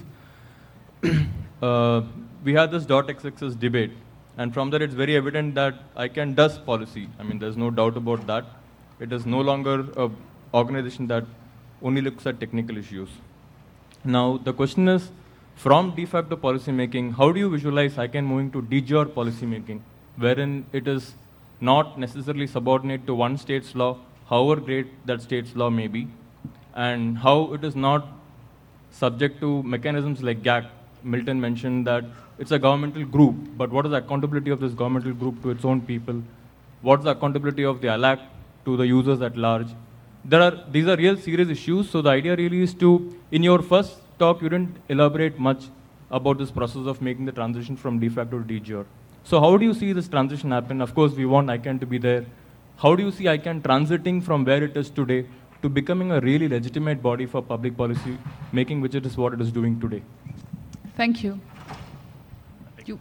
We had this .xxs debate. And from that, it's very evident that ICANN does policy. I mean, there's no doubt about that. It is no longer an organization that only looks at technical issues. Now, the question is, from de facto policy making, how do you visualize ICANN moving to de jure policy making, wherein it is not necessarily subordinate to one state's law, however great that state's law may be, and how it is not subject to mechanisms like GAC. Milton mentioned that it's a governmental group, but what is the accountability of this governmental group to its own people? What's the accountability of the ALAC to the users at large? These are real serious issues, so the idea really is to, in your first talk, you didn't elaborate much about this process of making the transition from de facto to de jure. So how do you see this transition happen? Of course, we want ICANN to be there. How do you see ICANN transiting from where it is today to becoming a really legitimate body for public policy making, which it is what it is doing today? Thank you. You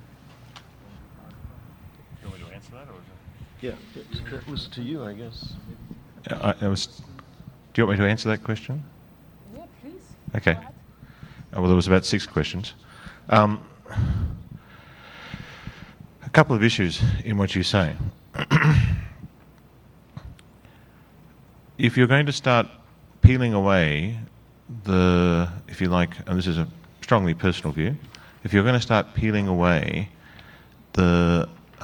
want me to answer that, or yeah, that was to you, I guess. Do you want me to answer that question? Yeah, please. Okay. Well, there was about 6 questions. A couple of issues in what you say. If you're going to start peeling away if you like, and this is a strongly personal view, if you're going to start peeling away the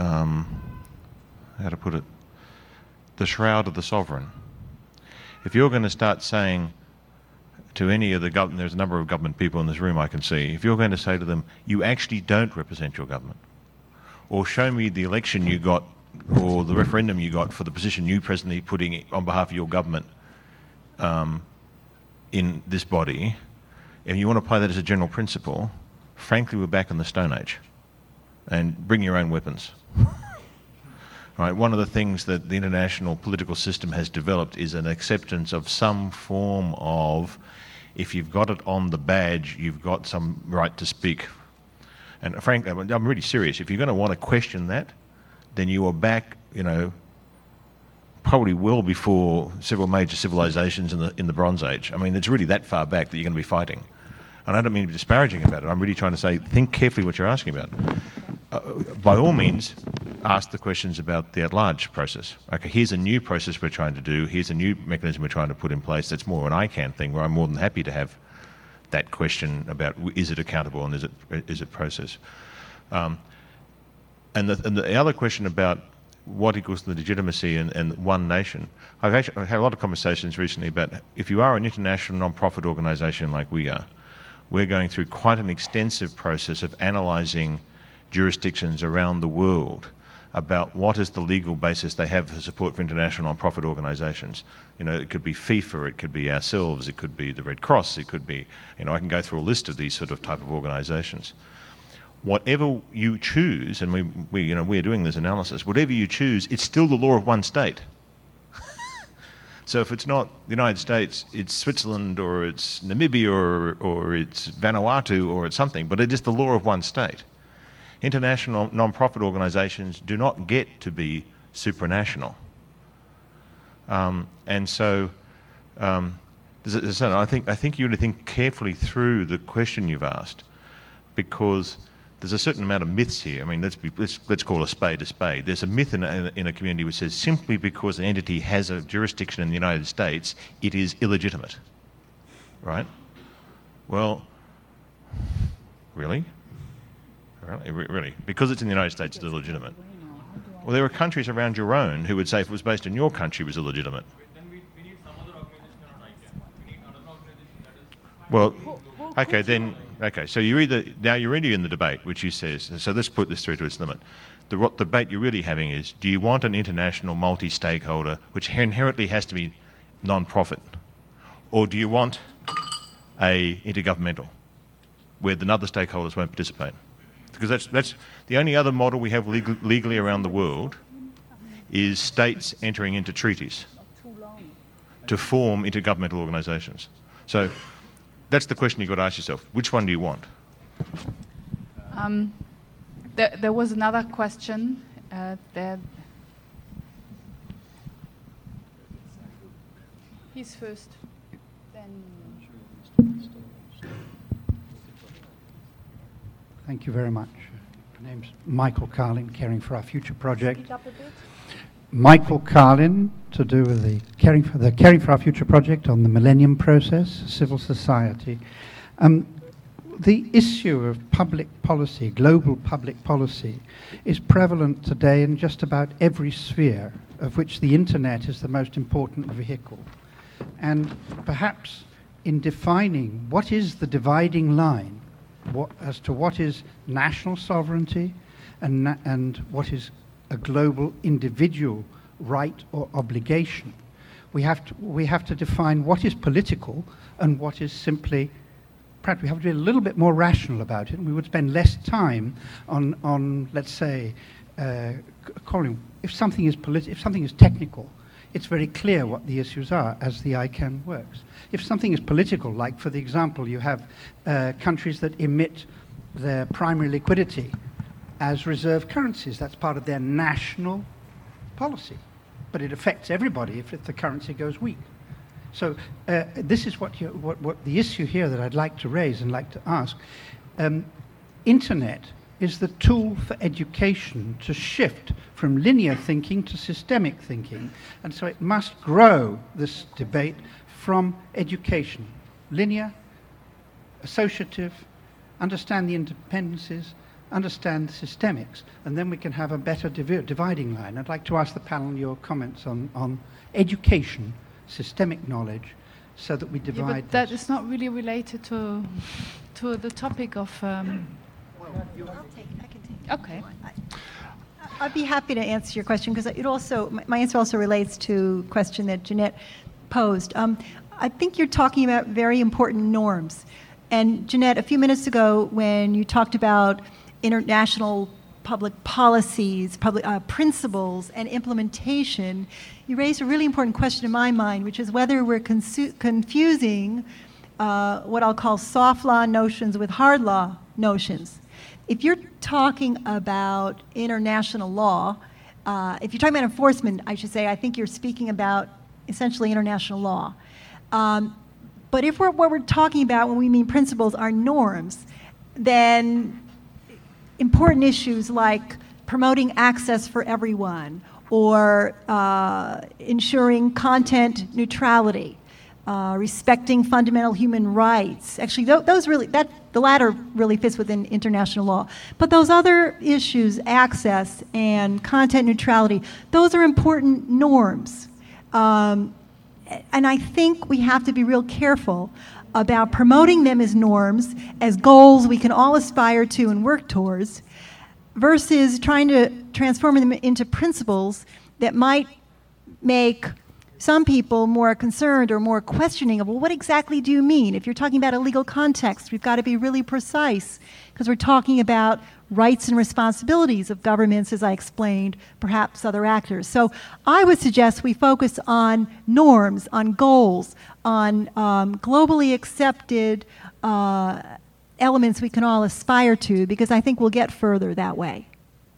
shroud of the sovereign, if you're going to start saying to any of the government, there's a number of government people in this room I can see, if you're going to say to them, you actually don't represent your government, or show me the election you got or the referendum you got for the position you presently putting on behalf of your government in this body, and you want to apply that as a general principle, frankly, we're back in the Stone Age. And bring your own weapons. Right? One of the things that the international political system has developed is an acceptance of some form of, if you've got it on the badge, you've got some right to speak. And frankly, I'm really serious. If you're going to want to question that, then you are back, probably well before several major civilizations in the Bronze Age. I mean, it's really that far back that you're going to be fighting. And I don't mean to be disparaging about it. I'm really trying to say, think carefully what you're asking about. By all means, ask the questions about the at-large process. Okay, here's a new process we're trying to do. Here's a new mechanism we're trying to put in place. That's more an ICANN thing, where I'm more than happy to have that question about is it accountable and is it process. And the other question about what equals the legitimacy and one nation. I've had a lot of conversations recently about if you are an international non-profit organisation like we are, we're going through quite an extensive process of analysing jurisdictions around the world about what is the legal basis they have for support for international non-profit organisations. You know, it could be FIFA, it could be ourselves, it could be the Red Cross, it could be, you know, I can go through a list of these sort of type of organisations. Whatever you choose, and we're doing this analysis, whatever you choose, it's still the law of one state. So if it's not the United States, it's Switzerland or it's Namibia or it's Vanuatu or it's something, but it is the law of one state. International non-profit organisations do not get to be supranational. And so I think you need to think carefully through the question you've asked, because there's a certain amount of myths here. I mean, let's call a spade a spade. There's a myth in a community which says simply because an entity has a jurisdiction in the United States, it is illegitimate, right? Well, really? Really? Because it's in the United States, it's illegitimate. Well, there are countries around your own who would say if it was based in your country, it was illegitimate. Then we need some other organization on ICANN. We need another organization that is... Well, okay, then, okay, so you're really in the debate, which you says, so let's put this through to its limit. The debate you're really having is, do you want an international multi-stakeholder, which inherently has to be non-profit, or do you want a intergovernmental, where the other stakeholders won't participate? Because that's the only other model we have legally around the world is states entering into treaties to form intergovernmental organisations. So that's the question you've got to ask yourself. Which one do you want? There was another question there. He's first, then... Thank you very much. My name's Michael Carlin, Caring for Our Future project. Speak up a bit. Michael Carlin, to do with the Caring for Our Future project on the Millennium Process, civil society. The issue of public policy, global public policy, is prevalent today in just about every sphere, of which the internet is the most important vehicle. And perhaps in defining what is the dividing line as to what is national sovereignty and what is a global individual right or obligation, we have to define what is political and what is simply. Perhaps we have to be a little bit more rational about it, and we would spend less time on let's say, calling. If something is technical, it's very clear what the issues are as the ICANN works. If something is political, like for the example, you have countries that emit their primary liquidity as reserve currencies. That's part of their national policy, but it affects everybody if the currency goes weak. So this is what the issue here that I'd like to raise and like to ask. Internet is the tool for education to shift from linear thinking to systemic thinking. And so it must grow, this debate, from education. Linear, associative, understand the interdependencies, understand the systemics, and then we can have a better dividing line. I'd like to ask the panel your comments on education, systemic knowledge, so that we divide. Yeah, but that is not really related to the topic of. I can take it. Okay. I'd be happy to answer your question because my answer also relates to a question that Jeanette posed. I think you're talking about very important norms. And Jeanette, a few minutes ago, when you talked about international public policies, public principles, and implementation, you raised a really important question in my mind, which is whether we're confusing what I'll call soft law notions with hard law notions. If you're talking about international law, if you're talking about enforcement, I should say, I think you're speaking about essentially international law. But if what we're talking about when we mean principles are norms, then important issues like promoting access for everyone or ensuring content neutrality, respecting fundamental human rights. Actually, those really, the latter really fits within international law. But those other issues, access and content neutrality, those are important norms. And I think we have to be real careful about promoting them as norms, as goals we can all aspire to and work towards, versus trying to transform them into principles that might make some people more concerned or more questioning of, well, what exactly do you mean? If you're talking about a legal context, we've got to be really precise because we're talking about rights and responsibilities of governments, as I explained, perhaps other actors. So I would suggest we focus on norms, on goals, on globally accepted elements we can all aspire to, because I think we'll get further that way.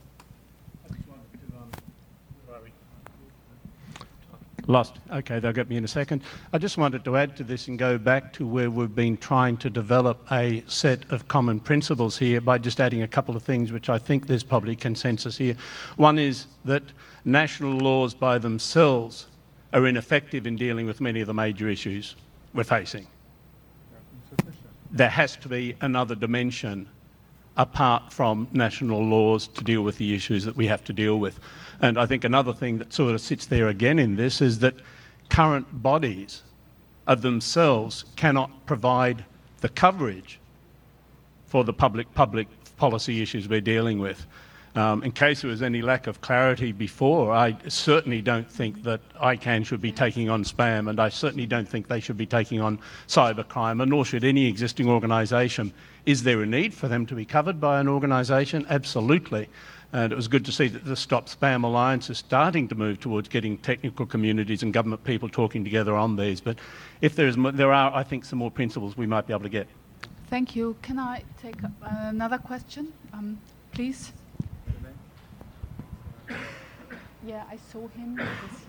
Lost. Okay, they'll get me in a second. I just wanted to add to this and go back to where we've been trying to develop a set of common principles here by just adding a couple of things which I think there's probably consensus here. One is that national laws by themselves are ineffective in dealing with many of the major issues we're facing. There has to be another dimension apart from national laws to deal with the issues that we have to deal with. And I think another thing that sort of sits there again in this is that current bodies of themselves cannot provide the coverage for the public policy issues we're dealing with. In case there was any lack of clarity before, I certainly don't think that ICANN should be taking on spam, and I certainly don't think they should be taking on cybercrime, and nor should any existing organisation. Is there a need for them to be covered by an organisation? Absolutely. And it was good to see that the Stop Spam Alliance is starting to move towards getting technical communities and government people talking together on these. But if there are, I think, some more principles we might be able to get. Thank you. Can I take another question, please? Yeah, I saw him.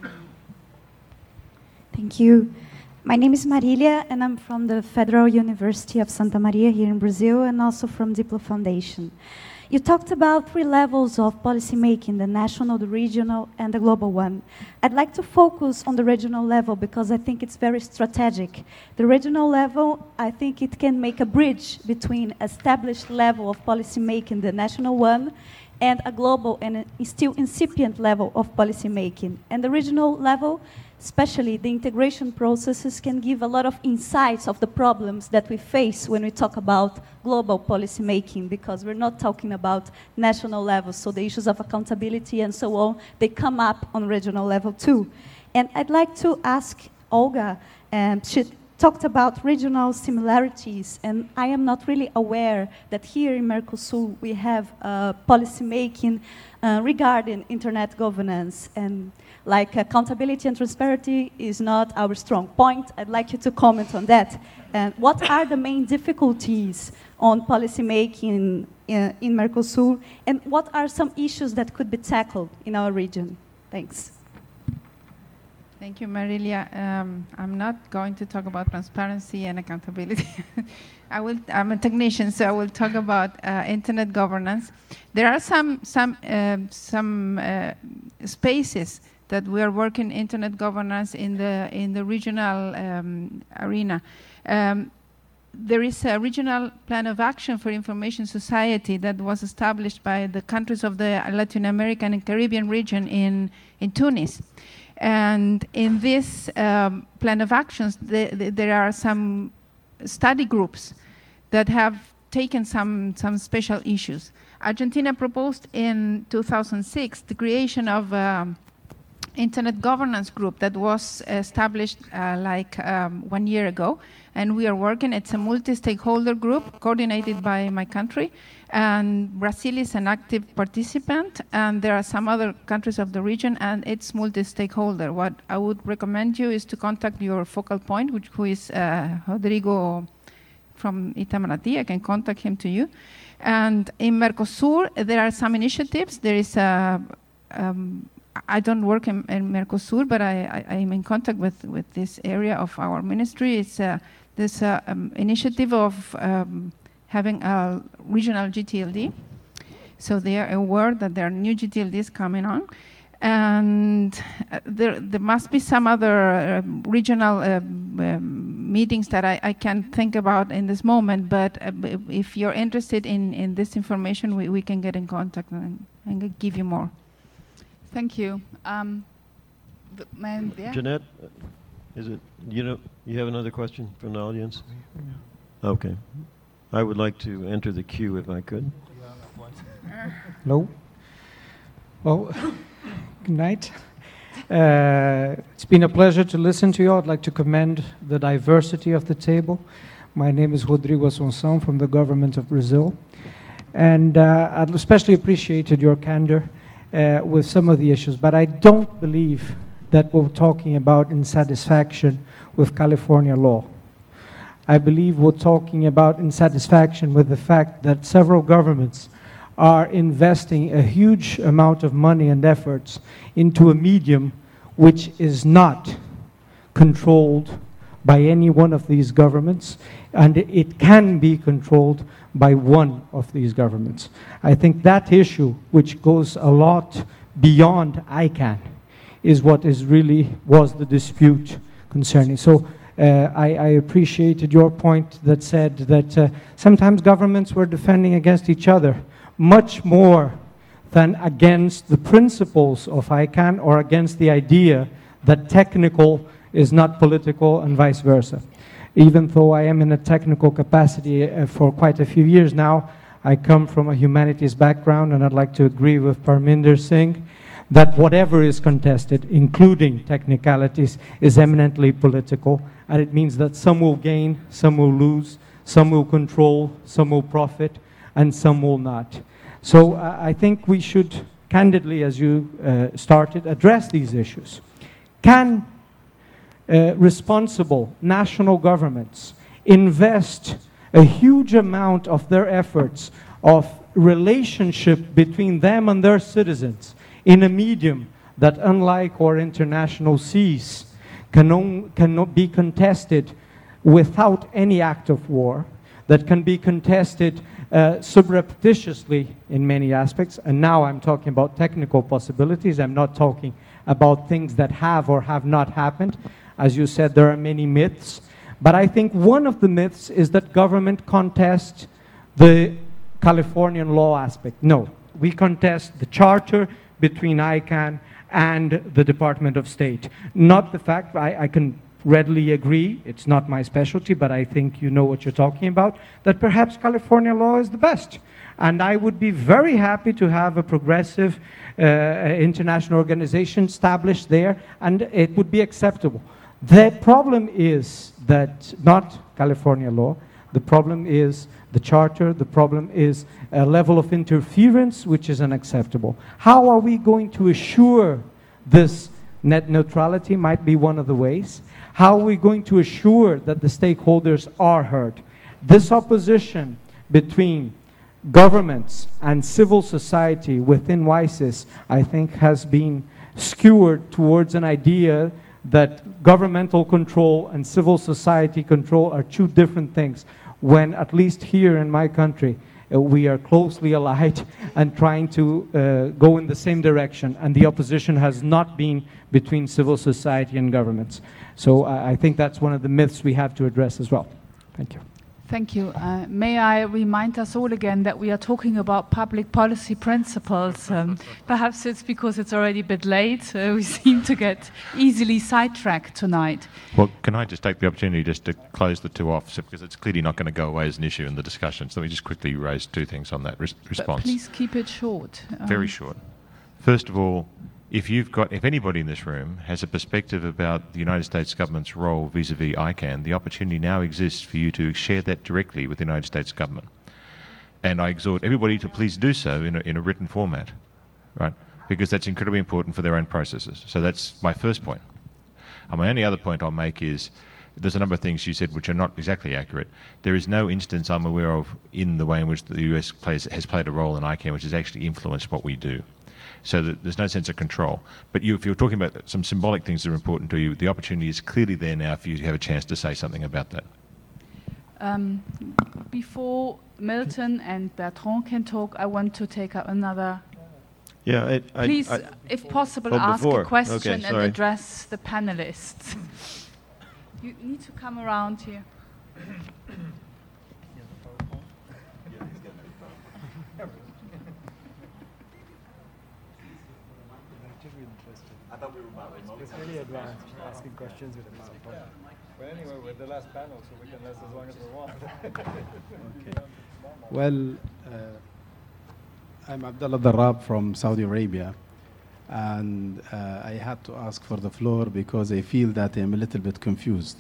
Thank you. My name is Marília, and I'm from the Federal University of Santa Maria here in Brazil, and also from Diplo Foundation. You talked about 3 levels of policymaking, the national, the regional, and the global one. I'd like to focus on the regional level because I think it's very strategic. The regional level, I think it can make a bridge between established level of policymaking, the national one, and a global and a still incipient level of policymaking. And the regional level, especially the integration processes, can give a lot of insights of the problems that we face when we talk about global policymaking, because we're not talking about national levels, so the issues of accountability and so on, they come up on regional level too. And I'd like to ask Olga, she talked about regional similarities, and I am not really aware that here in Mercosur we have policymaking regarding internet governance, and like accountability and transparency is not our strong point. I'd like you to comment on that. And what are the main difficulties on policymaking in Mercosur, and what are some issues that could be tackled in our region? Thanks. Thank you, Marília. I'm not going to talk about transparency and accountability. I'm a technician, so I will talk about internet governance. There are some spaces that we are working internet governance in the regional arena. There is a regional plan of action for information society that was established by the countries of the Latin American and Caribbean region in Tunis. And in this plan of actions, there are some study groups that have taken some special issues. Argentina proposed in 2006 the creation of internet governance group that was established 1 year ago, and we are working. It's a multi-stakeholder group coordinated by my country, and Brazil is an active participant, and there are some other countries of the region, and it's multi-stakeholder. What I would recommend you is to contact your focal point, who is Rodrigo from Itamaraty. I can contact him to you. And in Mercosur, there are some initiatives. There is a I don't work in Mercosur, but I am in contact with this area of our ministry. It's this initiative of having a regional GTLD. So they are aware that there are new GTLDs coming on. And there must be some other regional meetings that I can't think about in this moment, but if you're interested in this information, we can get in contact and give you more. Thank you. The man there? Jeanette, is it, you have another question from the audience? Okay. I would like to enter the queue if I could. Hello. Well, good night. It's been a pleasure to listen to you. I'd like to commend the diversity of the table. My name is Rodrigo Assunção from the government of Brazil. And I'd especially appreciated your candor with some of the issues. But I don't believe that we're talking about insatisfaction with California law. I believe we're talking about insatisfaction with the fact that several governments are investing a huge amount of money and efforts into a medium which is not controlled by any one of these governments, and it can be controlled by one of these governments. I think that issue, which goes a lot beyond ICANN, is what was the dispute concerning. So I appreciated your point that said that sometimes governments were defending against each other much more than against the principles of ICANN or against the idea that technical is not political and vice versa. Even though I am in a technical capacity for quite a few years now, I come from a humanities background, and I'd like to agree with Parminder Singh that whatever is contested, including technicalities, is eminently political, and it means that some will gain, some will lose, some will control, some will profit, and some will not. So I think we should candidly, as you started, address these issues. Can responsible national governments invest a huge amount of their efforts of relationship between them and their citizens in a medium that, unlike our international seas, cannot be contested without any act of war, that can be contested subreptitiously in many aspects? And now I'm talking about technical possibilities. I'm not talking about things that have or have not happened. As you said, there are many myths. But I think one of the myths is that government contests the Californian law aspect. No, we contest the charter between ICANN and the Department of State. Not the fact, I can readily agree, it's not my specialty, but I think you know what you're talking about, that perhaps California law is the best. And I would be very happy to have a progressive international organization established there, and it would be acceptable. The problem is that not California law, the problem is the charter, the problem is a level of interference which is unacceptable. How are we going to assure this? Net neutrality might be one of the ways. How are we going to assure that the stakeholders are heard? This opposition between governments and civil society within WISES, I think, has been skewed towards an idea that governmental control and civil society control are two different things, when at least here in my country, we are closely allied and trying to go in the same direction, and the opposition has not been between civil society and governments. So I think that's one of the myths we have to address as well. Thank you. Thank you. May I remind us all again that we are talking about public policy principles. Perhaps it's because it's already a bit late. We seem to get easily sidetracked tonight. Well, can I just take the opportunity just to close the two off, because it's clearly not going to go away as an issue in the discussion. So let me just quickly raise two things on that response. But please keep it short. Very short. First of all, if anybody in this room has a perspective about the United States government's role vis-a-vis ICANN, the opportunity now exists for you to share that directly with the United States government. And I exhort everybody to please do so in a written format, right? Because that's incredibly important for their own processes. So that's my first point. And my only other point I'll make is, there's a number of things you said which are not exactly accurate. There is no instance I'm aware of in the way in which the US has played a role in ICANN which has actually influenced what we do. so that there's no sense of control. But if you're talking about some symbolic things that are important to you, the opportunity is clearly there now for you to have a chance to say something about that. Before Milton and Bertrand can talk, I want to take up another. Yeah, please, if possible, ask a question and address the panelists. You need to come around here. I thought we were about remote. It's really advanced, asking questions with a PowerPoint. Well, anyway, we're the last panel, so we can last as long as we want. Okay. Well, I'm Abdullah Darrab from Saudi Arabia, and I had to ask for the floor because I feel that I'm a little bit confused.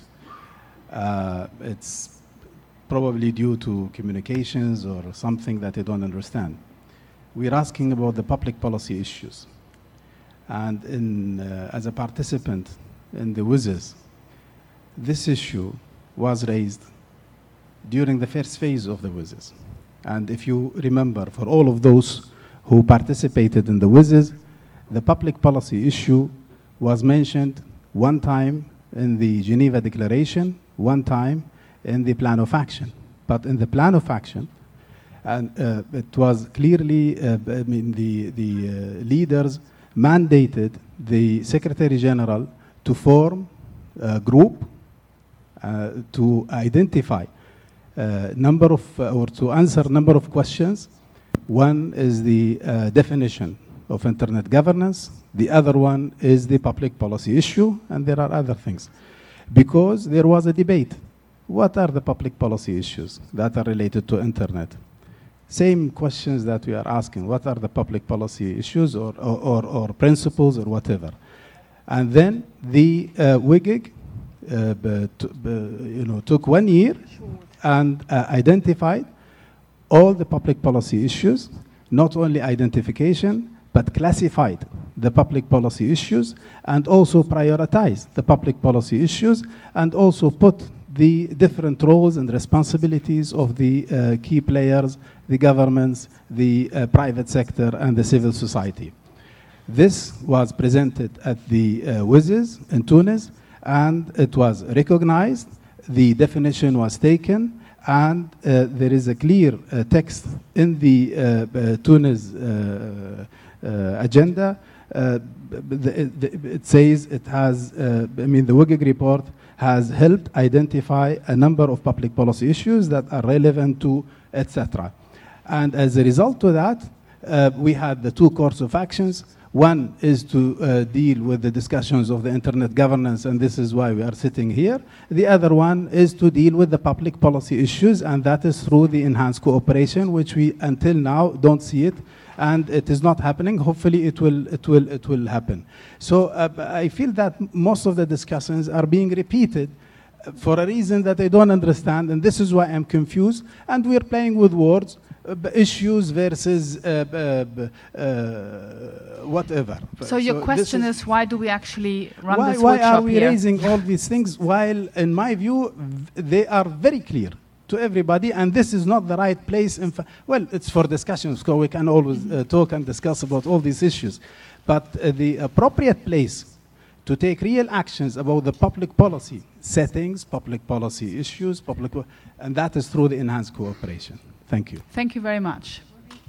It's probably due to communications or something that I don't understand. We're asking about the public policy issues. And as a participant in the WSIS, this issue was raised during the first phase of the WSIS. And if you remember, for all of those who participated in the WSIS, the public policy issue was mentioned one time in the Geneva Declaration, one time in the Plan of Action. But in the Plan of Action, and it was clearly, the leaders mandated the Secretary General to form a group to identify or to answer a number of questions. One is the definition of internet governance. The other one is the public policy issue, and there are other things. Because there was a debate. What are the public policy issues that are related to internet? Same questions that we are asking. What are the public policy issues or principles or whatever? And then the WIGIG took 1 year and identified all the public policy issues, not only identification, but classified the public policy issues and also prioritized the public policy issues and also put the different roles and responsibilities of the key players, the governments, the private sector, and the civil society. This was presented at the WSIS in Tunis, and it was recognized. The definition was taken, and there is a clear text in the Tunis agenda. It says it has, the WIGIG report has helped identify a number of public policy issues that are relevant to, etc. And as a result of that, we had the 2 courses of actions. One is to deal with the discussions of the internet governance, and this is why we are sitting here. The other one is to deal with the public policy issues, and that is through the enhanced cooperation, which we until now don't see it, and it is not happening. Hopefully it will happen. So I feel that most of the discussions are being repeated for a reason that I don't understand, and this is why I'm confused, and we're playing with words. Issues versus whatever. So your question is why do we actually run this workshop Why are we here? raising all these things while, in my view, they are very clear to everybody, and this is not the right place. Well, it's for discussions, so we can always talk and discuss about all these issues. But the appropriate place to take real actions about the public policy settings, public policy issues, and that is through the enhanced cooperation. Thank you. Thank you very much.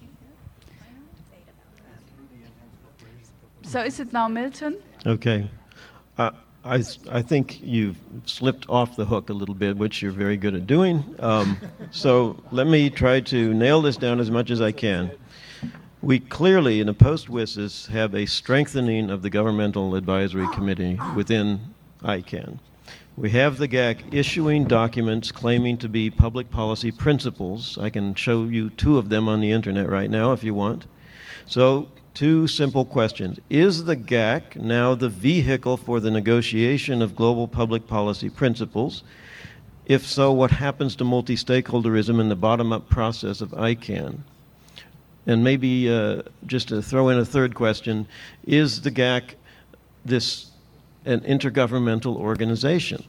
So is it now Milton? Okay. I think you've slipped off the hook a little bit, which you're very good at doing. So let me try to nail this down as much as I can. We clearly, in a post-WSIS, have a strengthening of the Governmental Advisory Committee within ICANN. We have the GAC issuing documents claiming to be public policy principles. I can show you 2 of them on the internet right now if you want. So 2 simple questions. Is the GAC now the vehicle for the negotiation of global public policy principles? If so, what happens to multi-stakeholderism in the bottom-up process of ICANN? And maybe just to throw in a 3rd question, is the GAC an intergovernmental organization?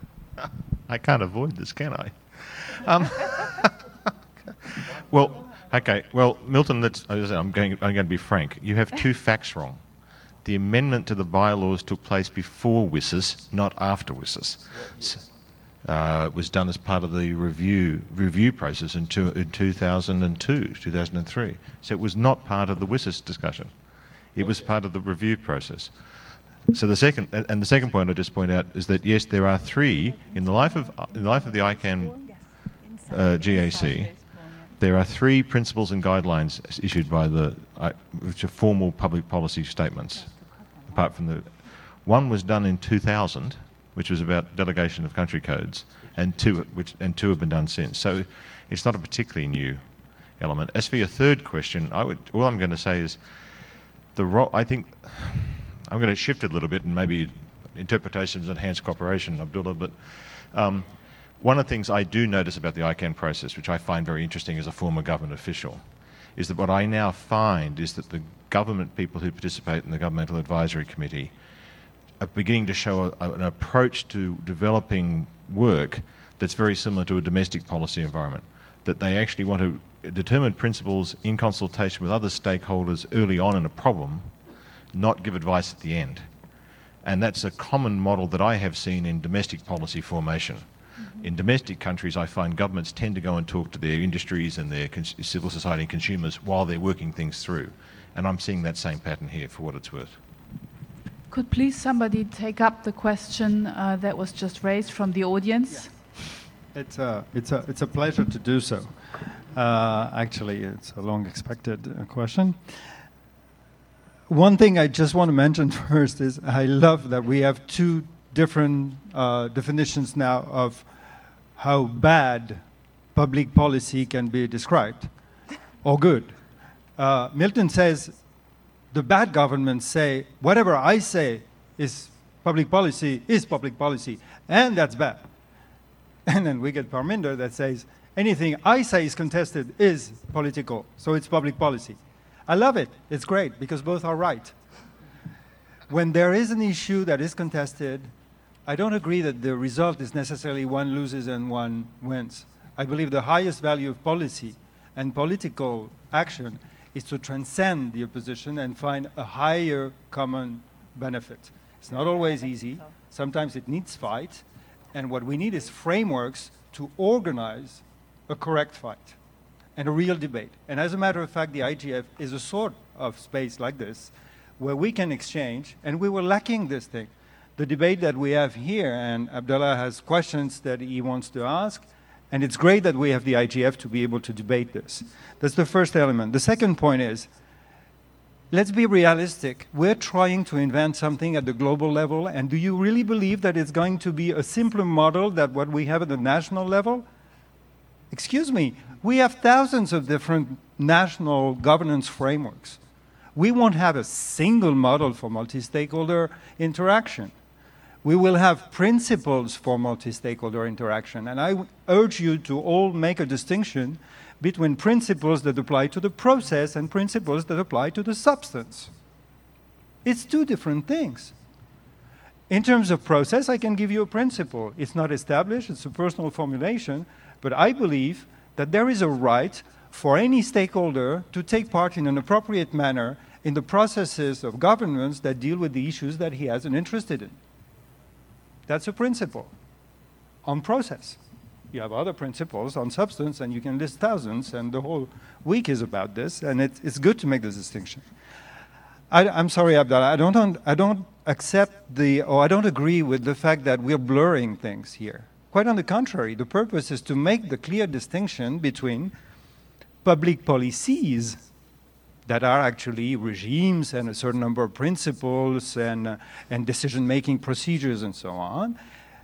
I can't avoid this, can I? Well, Okay, well, Milton, I'm going to be frank. You have two facts wrong. The amendment to the bylaws took place before WSIS, not after WSIS. It was done as part of the review process in 2002, 2003. So it was not part of the WSIS discussion. It was part of the review process. So the second point I just point out is that yes, there are three in the life of the ICANN GAC. There are three principles and guidelines issued by which are formal public policy statements. Apart from one was done in 2000, which was about delegation of country codes, and two have been done since. So it's not a particularly new element. As for your third question, all I'm going to say is I think I'm going to shift it a little bit and maybe interpretations enhance cooperation, Abdullah, but one of the things I do notice about the ICANN process, which I find very interesting as a former government official, is that what I now find is that the government people who participate in the Governmental Advisory Committee are beginning to show an approach to developing work that's very similar to a domestic policy environment, that they actually want to determine principles in consultation with other stakeholders early on in a problem, not give advice at the end. And that's a common model that I have seen in domestic policy formation. In domestic countries, I find governments tend to go and talk to their industries and their civil society and consumers while they're working things through. And I'm seeing that same pattern here, for what it's worth. Could please somebody take up the question that was just raised from the audience? Yeah. It's a pleasure to do so. Actually, it's a long-expected question. One thing I just want to mention first is I love that we have two different definitions now of how bad public policy can be described, or good. Milton says, the bad governments say, whatever I say is public policy, and that's bad. And then we get Parminder that says, anything I say is contested is political, so it's public policy. I love it. It's great, because both are right. When there is an issue that is contested, I don't agree that the result is necessarily one loses and one wins. I believe the highest value of policy and political action is to transcend the opposition and find a higher common benefit. It's not always easy. Sometimes it needs fight. And what we need is frameworks to organize a correct fight and a real debate. And as a matter of fact, the IGF is a sort of space like this where we can exchange, and we were lacking this thing. The debate that we have here, and Abdullah has questions that he wants to ask, and it's great that we have the IGF to be able to debate this. That's the first element. The second point is, let's be realistic. We're trying to invent something at the global level, and do you really believe that it's going to be a simpler model than what we have at the national level? Excuse me, we have thousands of different national governance frameworks. We won't have a single model for multi-stakeholder interaction. We will have principles for multi-stakeholder interaction. And I urge you to all make a distinction between principles that apply to the process and principles that apply to the substance. It's two different things. In terms of process, I can give you a principle. It's not established, it's a personal formulation, but I believe that there is a right for any stakeholder to take part in an appropriate manner in the processes of governance that deal with the issues that he has an interest in. That's a principle on process. You have other principles on substance, and you can list thousands, and the whole week is about this, and it's good to make this distinction. I'm sorry, Abdullah, I don't accept I don't agree with the fact that we're blurring things here. Quite on the contrary, the purpose is to make the clear distinction between public policies that are actually regimes and a certain number of principles and decision-making procedures and so on.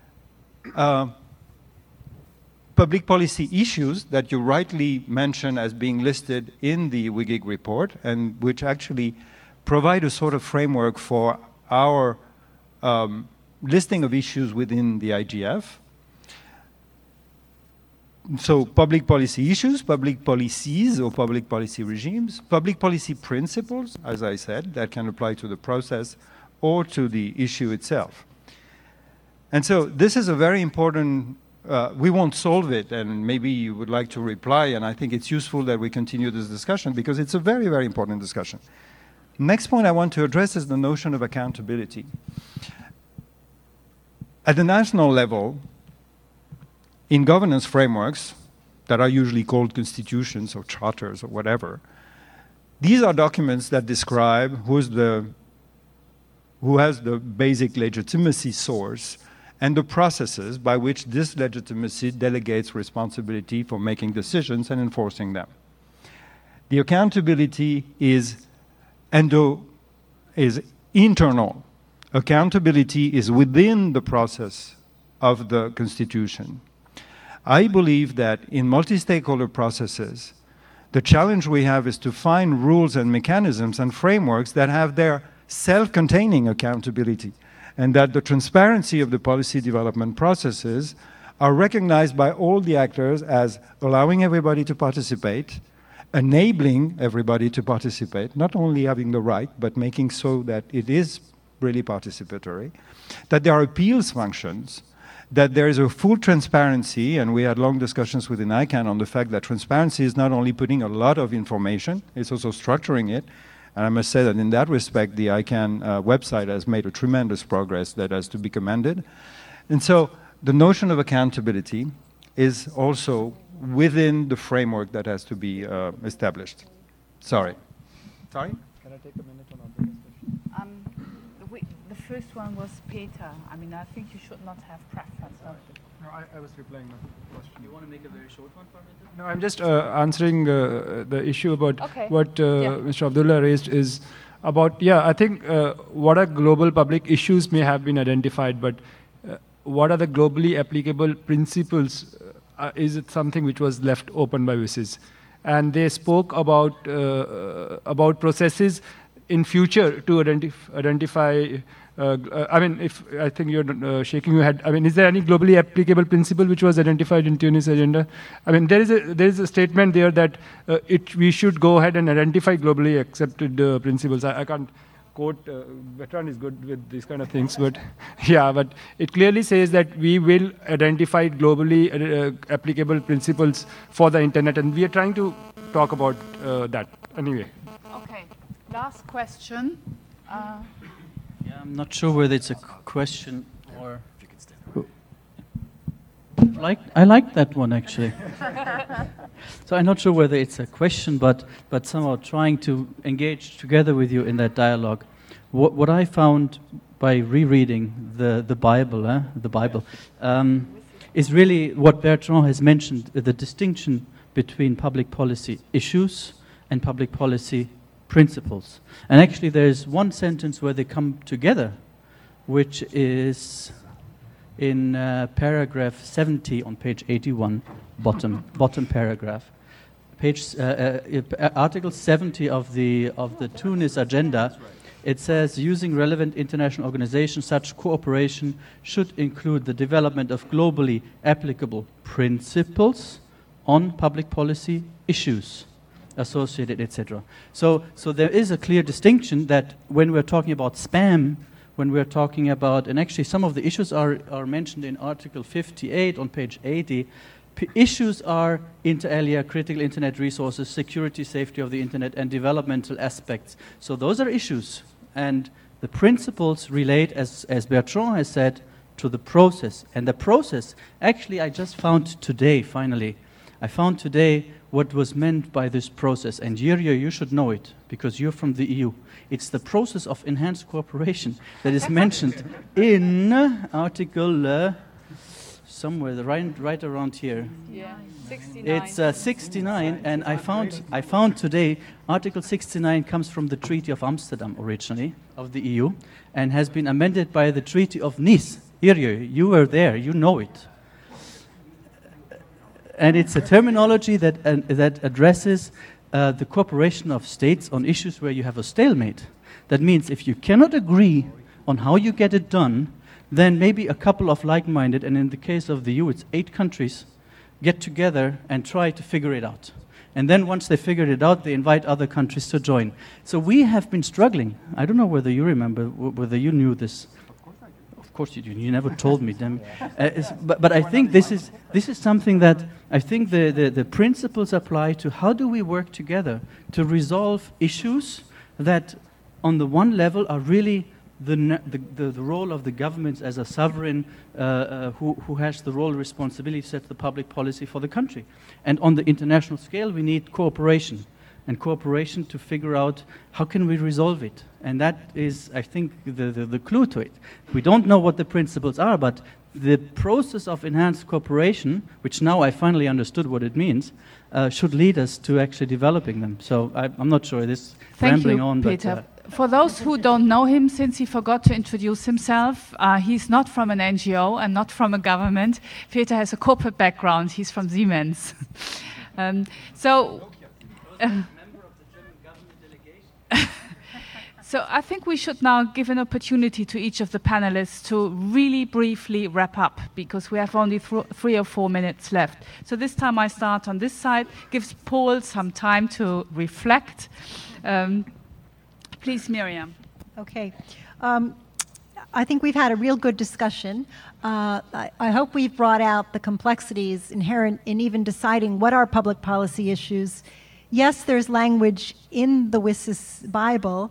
Public policy issues that you rightly mention as being listed in the WGIG report, and which actually provide a sort of framework for our listing of issues within the IGF. So public policy issues, public policies or public policy regimes, public policy principles, as I said, that can apply to the process or to the issue itself. And so this is a very important we won't solve it, and maybe you would like to reply, and I think it's useful that we continue this discussion because it's a very, very important discussion. Next point I want to address is the notion of accountability. At the national level, in governance frameworks that are usually called constitutions or charters or whatever, these are documents that describe who has the basic legitimacy source and the processes by which this legitimacy delegates responsibility for making decisions and enforcing them. The accountability is internal. Accountability is within the process of the Constitution. I believe that in multi-stakeholder processes, the challenge we have is to find rules and mechanisms and frameworks that have their self-containing accountability, and that the transparency of the policy development processes are recognized by all the actors as allowing everybody to participate, enabling everybody to participate, not only having the right, but making so that it is really participatory, that there are appeals functions, that there is a full transparency, and we had long discussions within ICANN on the fact that transparency is not only putting a lot of information, it's also structuring it. And I must say that in that respect, the ICANN website has made a tremendous progress that has to be commended. And so the notion of accountability is also within the framework that has to be established. Sorry? Can I take a minute on our biggest question? The first one was Peter. I mean, I think you should not have preference. No, I was replying to the question. You want to make a very short one for me? No, I'm just answering the issue about what Mr. Abdullah raised is about, I think what are global public issues may have been identified, but what are the globally applicable principles? Is it something which was left open by WSIS? And they spoke about processes in future to identify. I think you're shaking your head. I mean, is there any globally applicable principle which was identified in Tunis agenda? I mean, there is a statement there that we should go ahead and identify globally accepted principles. I can't quote. Bertrand is good with these kind of things, but but it clearly says that we will identify globally applicable principles for the internet, and we are trying to talk about that anyway. Okay, last question. I'm not sure whether it's a question or... I like that one, actually. So I'm not sure whether it's a question, but somehow trying to engage together with you in that dialogue. What I found by rereading the Bible, is really what Bertrand has mentioned, the distinction between public policy issues and public policy principles. And actually there's one sentence where they come together, which is in paragraph 70 on page 81, bottom paragraph. Article 70 of the Tunis agenda, it says, using relevant international organizations, such cooperation should include the development of globally applicable principles on public policy issues associated, etc. So there is a clear distinction that when we're talking about spam, when we're talking about, and actually some of the issues are mentioned in Article 58 on page 80, issues are inter alia, critical internet resources, security, safety of the internet, and developmental aspects. So those are issues, and the principles relate, as Bertrand has said, to the process. And the process, actually I just found today, finally, I found today what was meant by this process, and Jirja, you should know it, because you're from the EU. It's the process of enhanced cooperation that is mentioned in Article, somewhere, right around here. Yeah, 69. It's 69, and I found today, Article 69 comes from the Treaty of Amsterdam originally, of the EU, and has been amended by the Treaty of Nice. Jirja, you were there, you know it. And it's a terminology that addresses the cooperation of states on issues where you have a stalemate. That means if you cannot agree on how you get it done, then maybe a couple of like-minded, and in the case of the EU, it's 8 countries, get together and try to figure it out. And then once they figured it out, they invite other countries to join. So we have been struggling. I don't know whether you remember, whether you knew this. Of course you do. You never told me. But I think this is something that I think the principles apply to. How do we work together to resolve issues that, on the one level, are really the role of the governments as a sovereign who has the role, responsibility to set the public policy for the country. And on the international scale, we need cooperation. And cooperation to figure out how can we resolve it. And that is, I think, the clue to it. We don't know what the principles are, but the process of enhanced cooperation, which now I finally understood what it means, should lead us to actually developing them. So I'm not sure this rambling on. Thank you, Peter. For those who don't know him, since he forgot to introduce himself, he's not from an NGO and not from a government. Peter has a corporate background. He's from Siemens. So I think we should now give an opportunity to each of the panelists to really briefly wrap up, because we have only 3 or 4 minutes left. So this time I start on this side, gives Paul some time to reflect. Please, Miriam. Okay. I think we've had a real good discussion. I hope we've brought out the complexities inherent in even deciding what are public policy issues. Yes, there's language in the WSIS Bible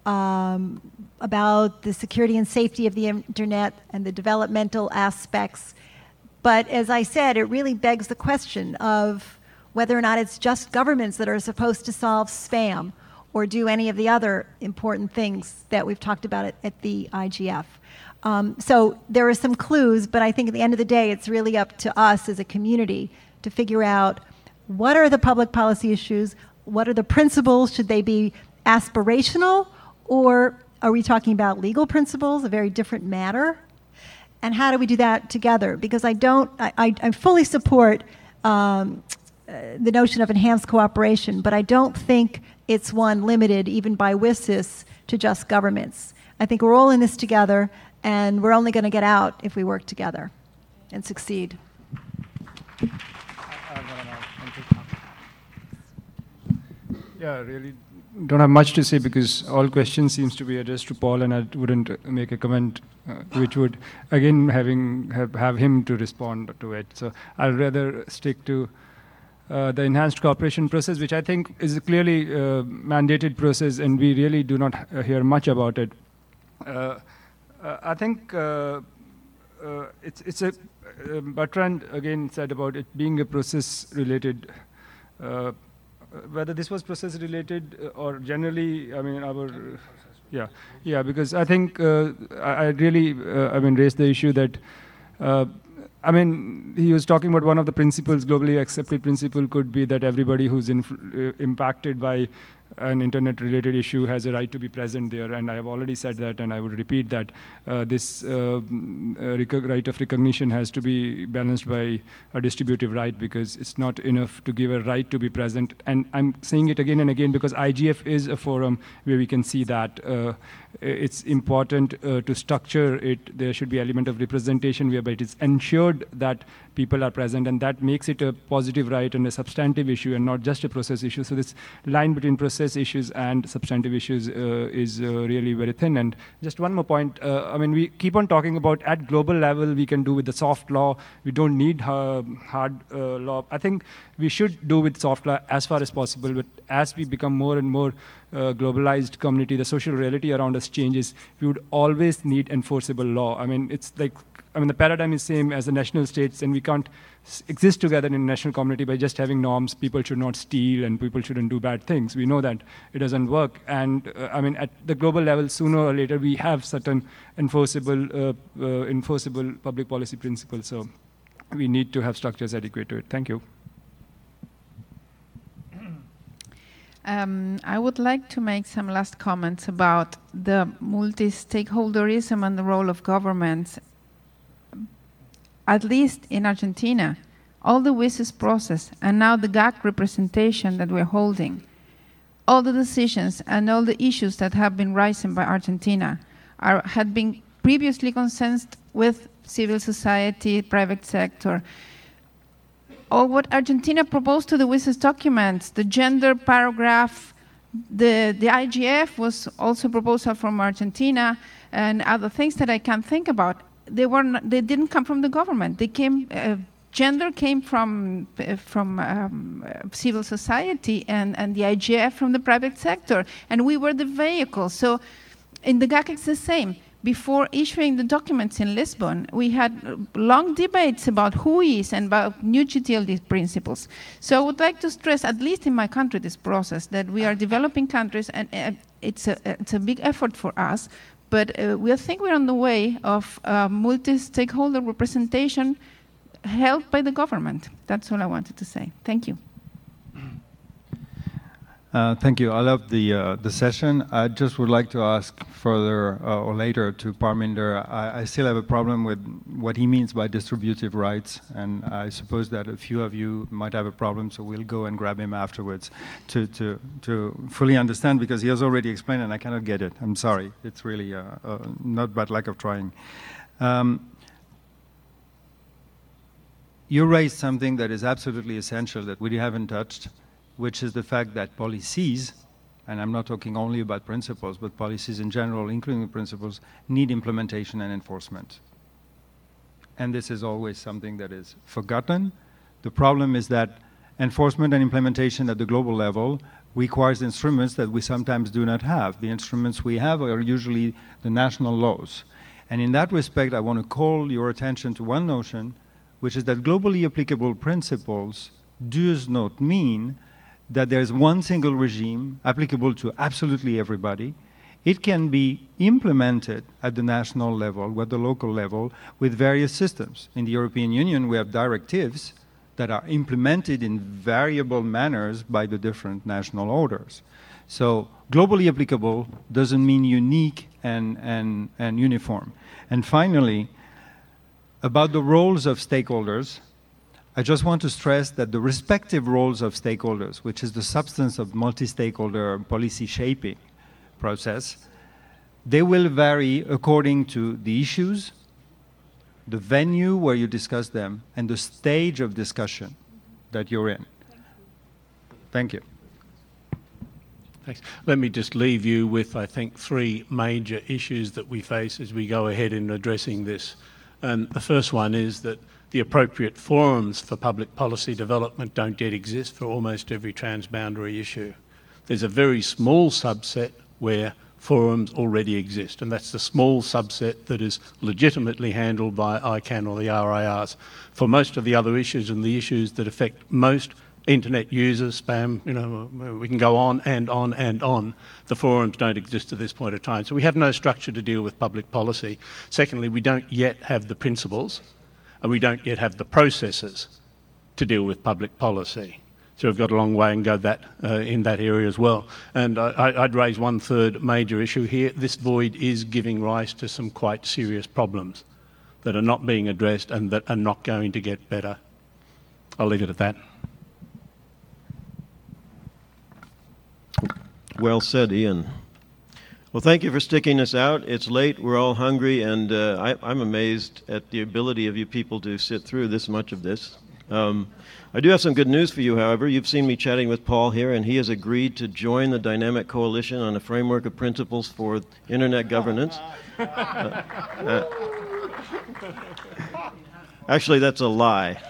about the security and safety of the internet and the developmental aspects. But as I said, it really begs the question of whether or not it's just governments that are supposed to solve spam or do any of the other important things that we've talked about at the IGF. So there are some clues, but I think at the end of the day, it's really up to us as a community to figure out what are the public policy issues, what are the principles, should they be aspirational, or are we talking about legal principles, a very different matter? And how do we do that together? Because I fully support the notion of enhanced cooperation, but I don't think it's one limited even by WSIS to just governments. I think we're all in this together, and we're only going to get out if we work together and succeed. Yeah, really don't have much to say because all questions seems to be addressed to Paul, and I wouldn't make a comment which would again have him to respond to it. So I'll rather stick to the enhanced cooperation process, which I think is a clearly mandated process, and we really do not hear much about it. I think it's a Bertrand again said about it being a process-related. Whether this was process-related or generally, I mean, because I think I really, raised the issue that, he was talking about one of the principles, globally accepted principle could be that everybody who's impacted by an internet-related issue has a right to be present there, and I have already said that, and I would repeat that this right of recognition has to be balanced by a distributive right, because it's not enough to give a right to be present. And I'm saying it again and again because IGF is a forum where we can see that it's important to structure it. There should be an element of representation whereby it is ensured that people are present, and that makes it a positive right and a substantive issue and not just a process issue. So this line between process issues and substantive issues is really very thin. And just one more point, we keep on talking about at global level we can do with the soft law, we don't need hard law. I think we should do with soft law as far as possible, but as we become more and more globalized community, the social reality around us changes, we would always need enforceable law. The paradigm is same as the national states, and we can't exist together in a national community by just having norms. People should not steal and people shouldn't do bad things. We know that it doesn't work. And at the global level, sooner or later, we have certain enforceable public policy principles. So we need to have structures adequate to it. Thank you. I would like to make some last comments about the multi-stakeholderism and the role of governments. At least in Argentina, all the WSIS process and now the GAC representation that we're holding, all the decisions and all the issues that have been risen by Argentina had been previously consented with civil society, private sector. Or what Argentina proposed to the WSIS documents, the gender paragraph, the IGF was also a proposal from Argentina, and other things that I can't think about. they didn't come from the government. They came. Gender came from civil society and the IGF from the private sector, and we were the vehicle. So in the GAC it's the same. Before issuing the documents in Lisbon, we had long debates about who is and about new GTLD principles. So I would like to stress, at least in my country, this process, that we are developing countries, and it's a big effort for us, but we think we're on the way of multi-stakeholder representation held by the government. That's all I wanted to say. Thank you. Thank you. I love the session. I just would like to ask further or later to Parminder. I still have a problem with what he means by distributive rights, and I suppose that a few of you might have a problem, so we'll go and grab him afterwards to fully understand, because he has already explained and I cannot get it. I'm sorry. It's really not bad lack of trying. You raised something that is absolutely essential that we haven't touched, which is the fact that policies, and I'm not talking only about principles, but policies in general, including the principles, need implementation and enforcement. And this is always something that is forgotten. The problem is that enforcement and implementation at the global level requires instruments that we sometimes do not have. The instruments we have are usually the national laws. And in that respect, I want to call your attention to one notion, which is that globally applicable principles does not mean that there's one single regime applicable to absolutely everybody. It can be implemented at the national level, at the local level, with various systems. In the European Union, we have directives that are implemented in variable manners by the different national orders. So globally applicable doesn't mean unique and uniform. And finally, about the roles of stakeholders, I just want to stress that the respective roles of stakeholders, which is the substance of multi-stakeholder policy shaping process, they will vary according to the issues, the venue where you discuss them, and the stage of discussion that you're in. Thank you. Thanks. Let me just leave you with, I think, 3 major issues that we face as we go ahead in addressing this. And the first one is that the appropriate forums for public policy development don't yet exist for almost every transboundary issue. There's a very small subset where forums already exist, and that's the small subset that is legitimately handled by ICANN or the RIRs. For most of the other issues and the issues that affect most internet users, spam, we can go on and on and on. The forums don't exist at this point of time. So we have no structure to deal with public policy. Secondly, we don't yet have the principles, and we don't yet have the processes to deal with public policy. So we've got a long way and go in that area as well. And I'd raise one third major issue here. This void is giving rise to some quite serious problems that are not being addressed and that are not going to get better. I'll leave it at that. Well said, Ian. Well, thank you for sticking this out. It's late, we're all hungry, and I'm amazed at the ability of you people to sit through this much of this. I do have some good news for you, however. You've seen me chatting with Paul here, and he has agreed to join the Dynamic Coalition on a framework of principles for internet governance. Actually, that's a lie.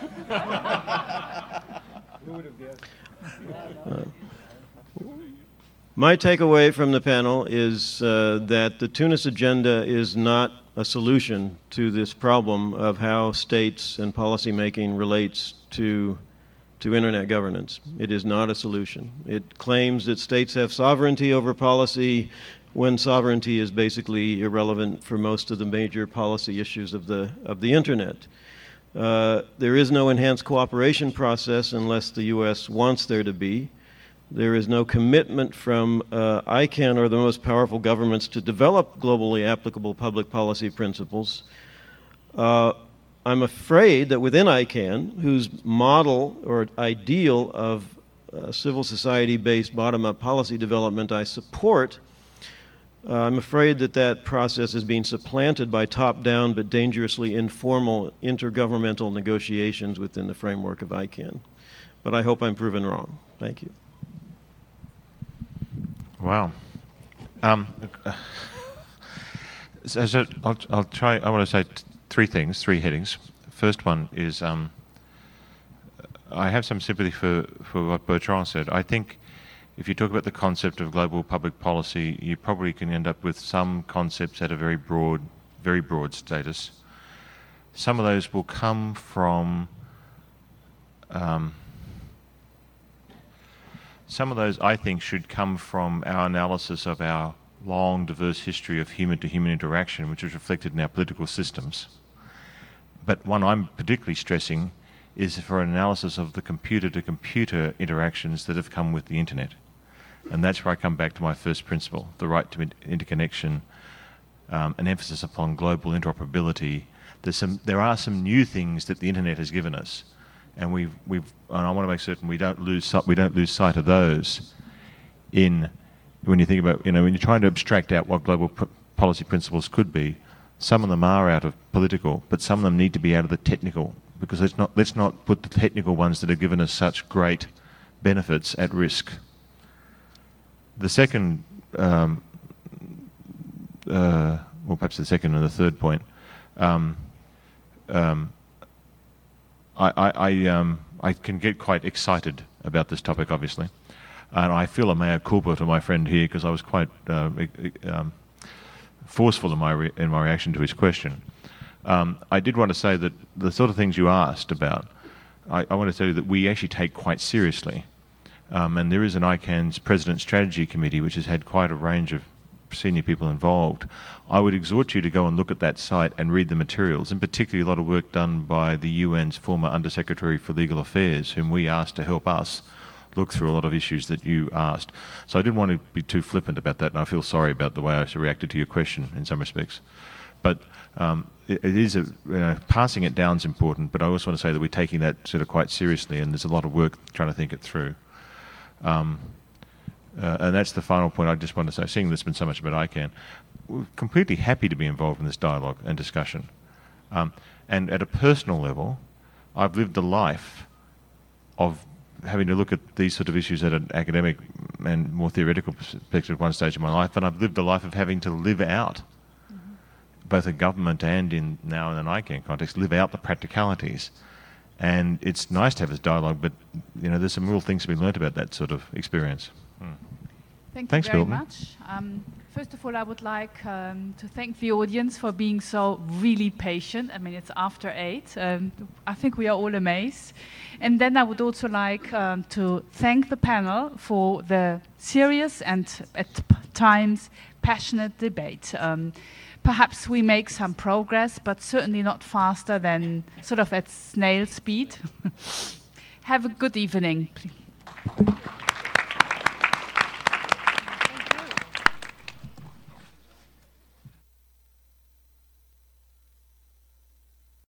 My takeaway from the panel is that the Tunis Agenda is not a solution to this problem of how states and policymaking relates to internet governance. It is not a solution. It claims that states have sovereignty over policy when sovereignty is basically irrelevant for most of the major policy issues of the internet. There is no enhanced cooperation process unless the U.S. wants there to be. There is no commitment from ICANN or the most powerful governments to develop globally applicable public policy principles. I'm afraid that within ICANN, whose model or ideal of civil society-based bottom-up policy development I support, I'm afraid that that process is being supplanted by top-down but dangerously informal intergovernmental negotiations within the framework of ICANN. But I hope I'm proven wrong. Thank you. Wow. So I'll try. I want to say three headings. First one is I have some sympathy for what Bertrand said. I think if you talk about the concept of global public policy, you probably can end up with some concepts at a very broad status. Some of those will come from some of those, I think, should come from our analysis of our long, diverse history of human-to-human interaction, which is reflected in our political systems. But one I'm particularly stressing is for an analysis of the computer-to-computer interactions that have come with the internet. And that's where I come back to my first principle, the right to interconnection, an emphasis upon global interoperability. There are some new things that the internet has given us, and and I want to make certain we don't lose sight of those when you think about, when you're trying to abstract out what global policy principles could be. Some of them are out of political, but some of them need to be out of the technical, because let's not put the technical ones that have given us such great benefits at risk. The second, well, perhaps the second and the third point, I can get quite excited about this topic, obviously, and I feel a mea culpa to my friend here because I was quite forceful in my reaction to his question. I did want to say that the sort of things you asked about, I want to tell you that we actually take quite seriously. And there is an ICANN's President Strategy Committee which has had quite a range of senior people involved. I would exhort you to go and look at that site and read the materials, and particularly a lot of work done by the UN's former Undersecretary for Legal Affairs, whom we asked to help us look through a lot of issues that you asked. So I didn't want to be too flippant about that, and I feel sorry about the way I reacted to your question in some respects. But it is passing it down is important, but I also want to say that we're taking that sort of quite seriously, and there's a lot of work trying to think it through. And that's the final point I just want to say. Seeing there's been so much about ICANN, we're completely happy to be involved in this dialogue and discussion. And at a personal level, I've lived a life of having to look at these sort of issues at an academic and more theoretical perspective at one stage of my life, and I've lived a life of having to live out, both a government and now in an ICANN context, live out the practicalities. And it's nice to have this dialogue, but there's some real things to be learnt about that sort of experience. Thanks very much. First of all, I would like to thank the audience for being so really patient. I mean, it's after 8. I think we are all amazed. And then I would also like to thank the panel for the serious and at times passionate debate. Perhaps we make some progress, but certainly not faster than sort of at snail speed. Have a good evening.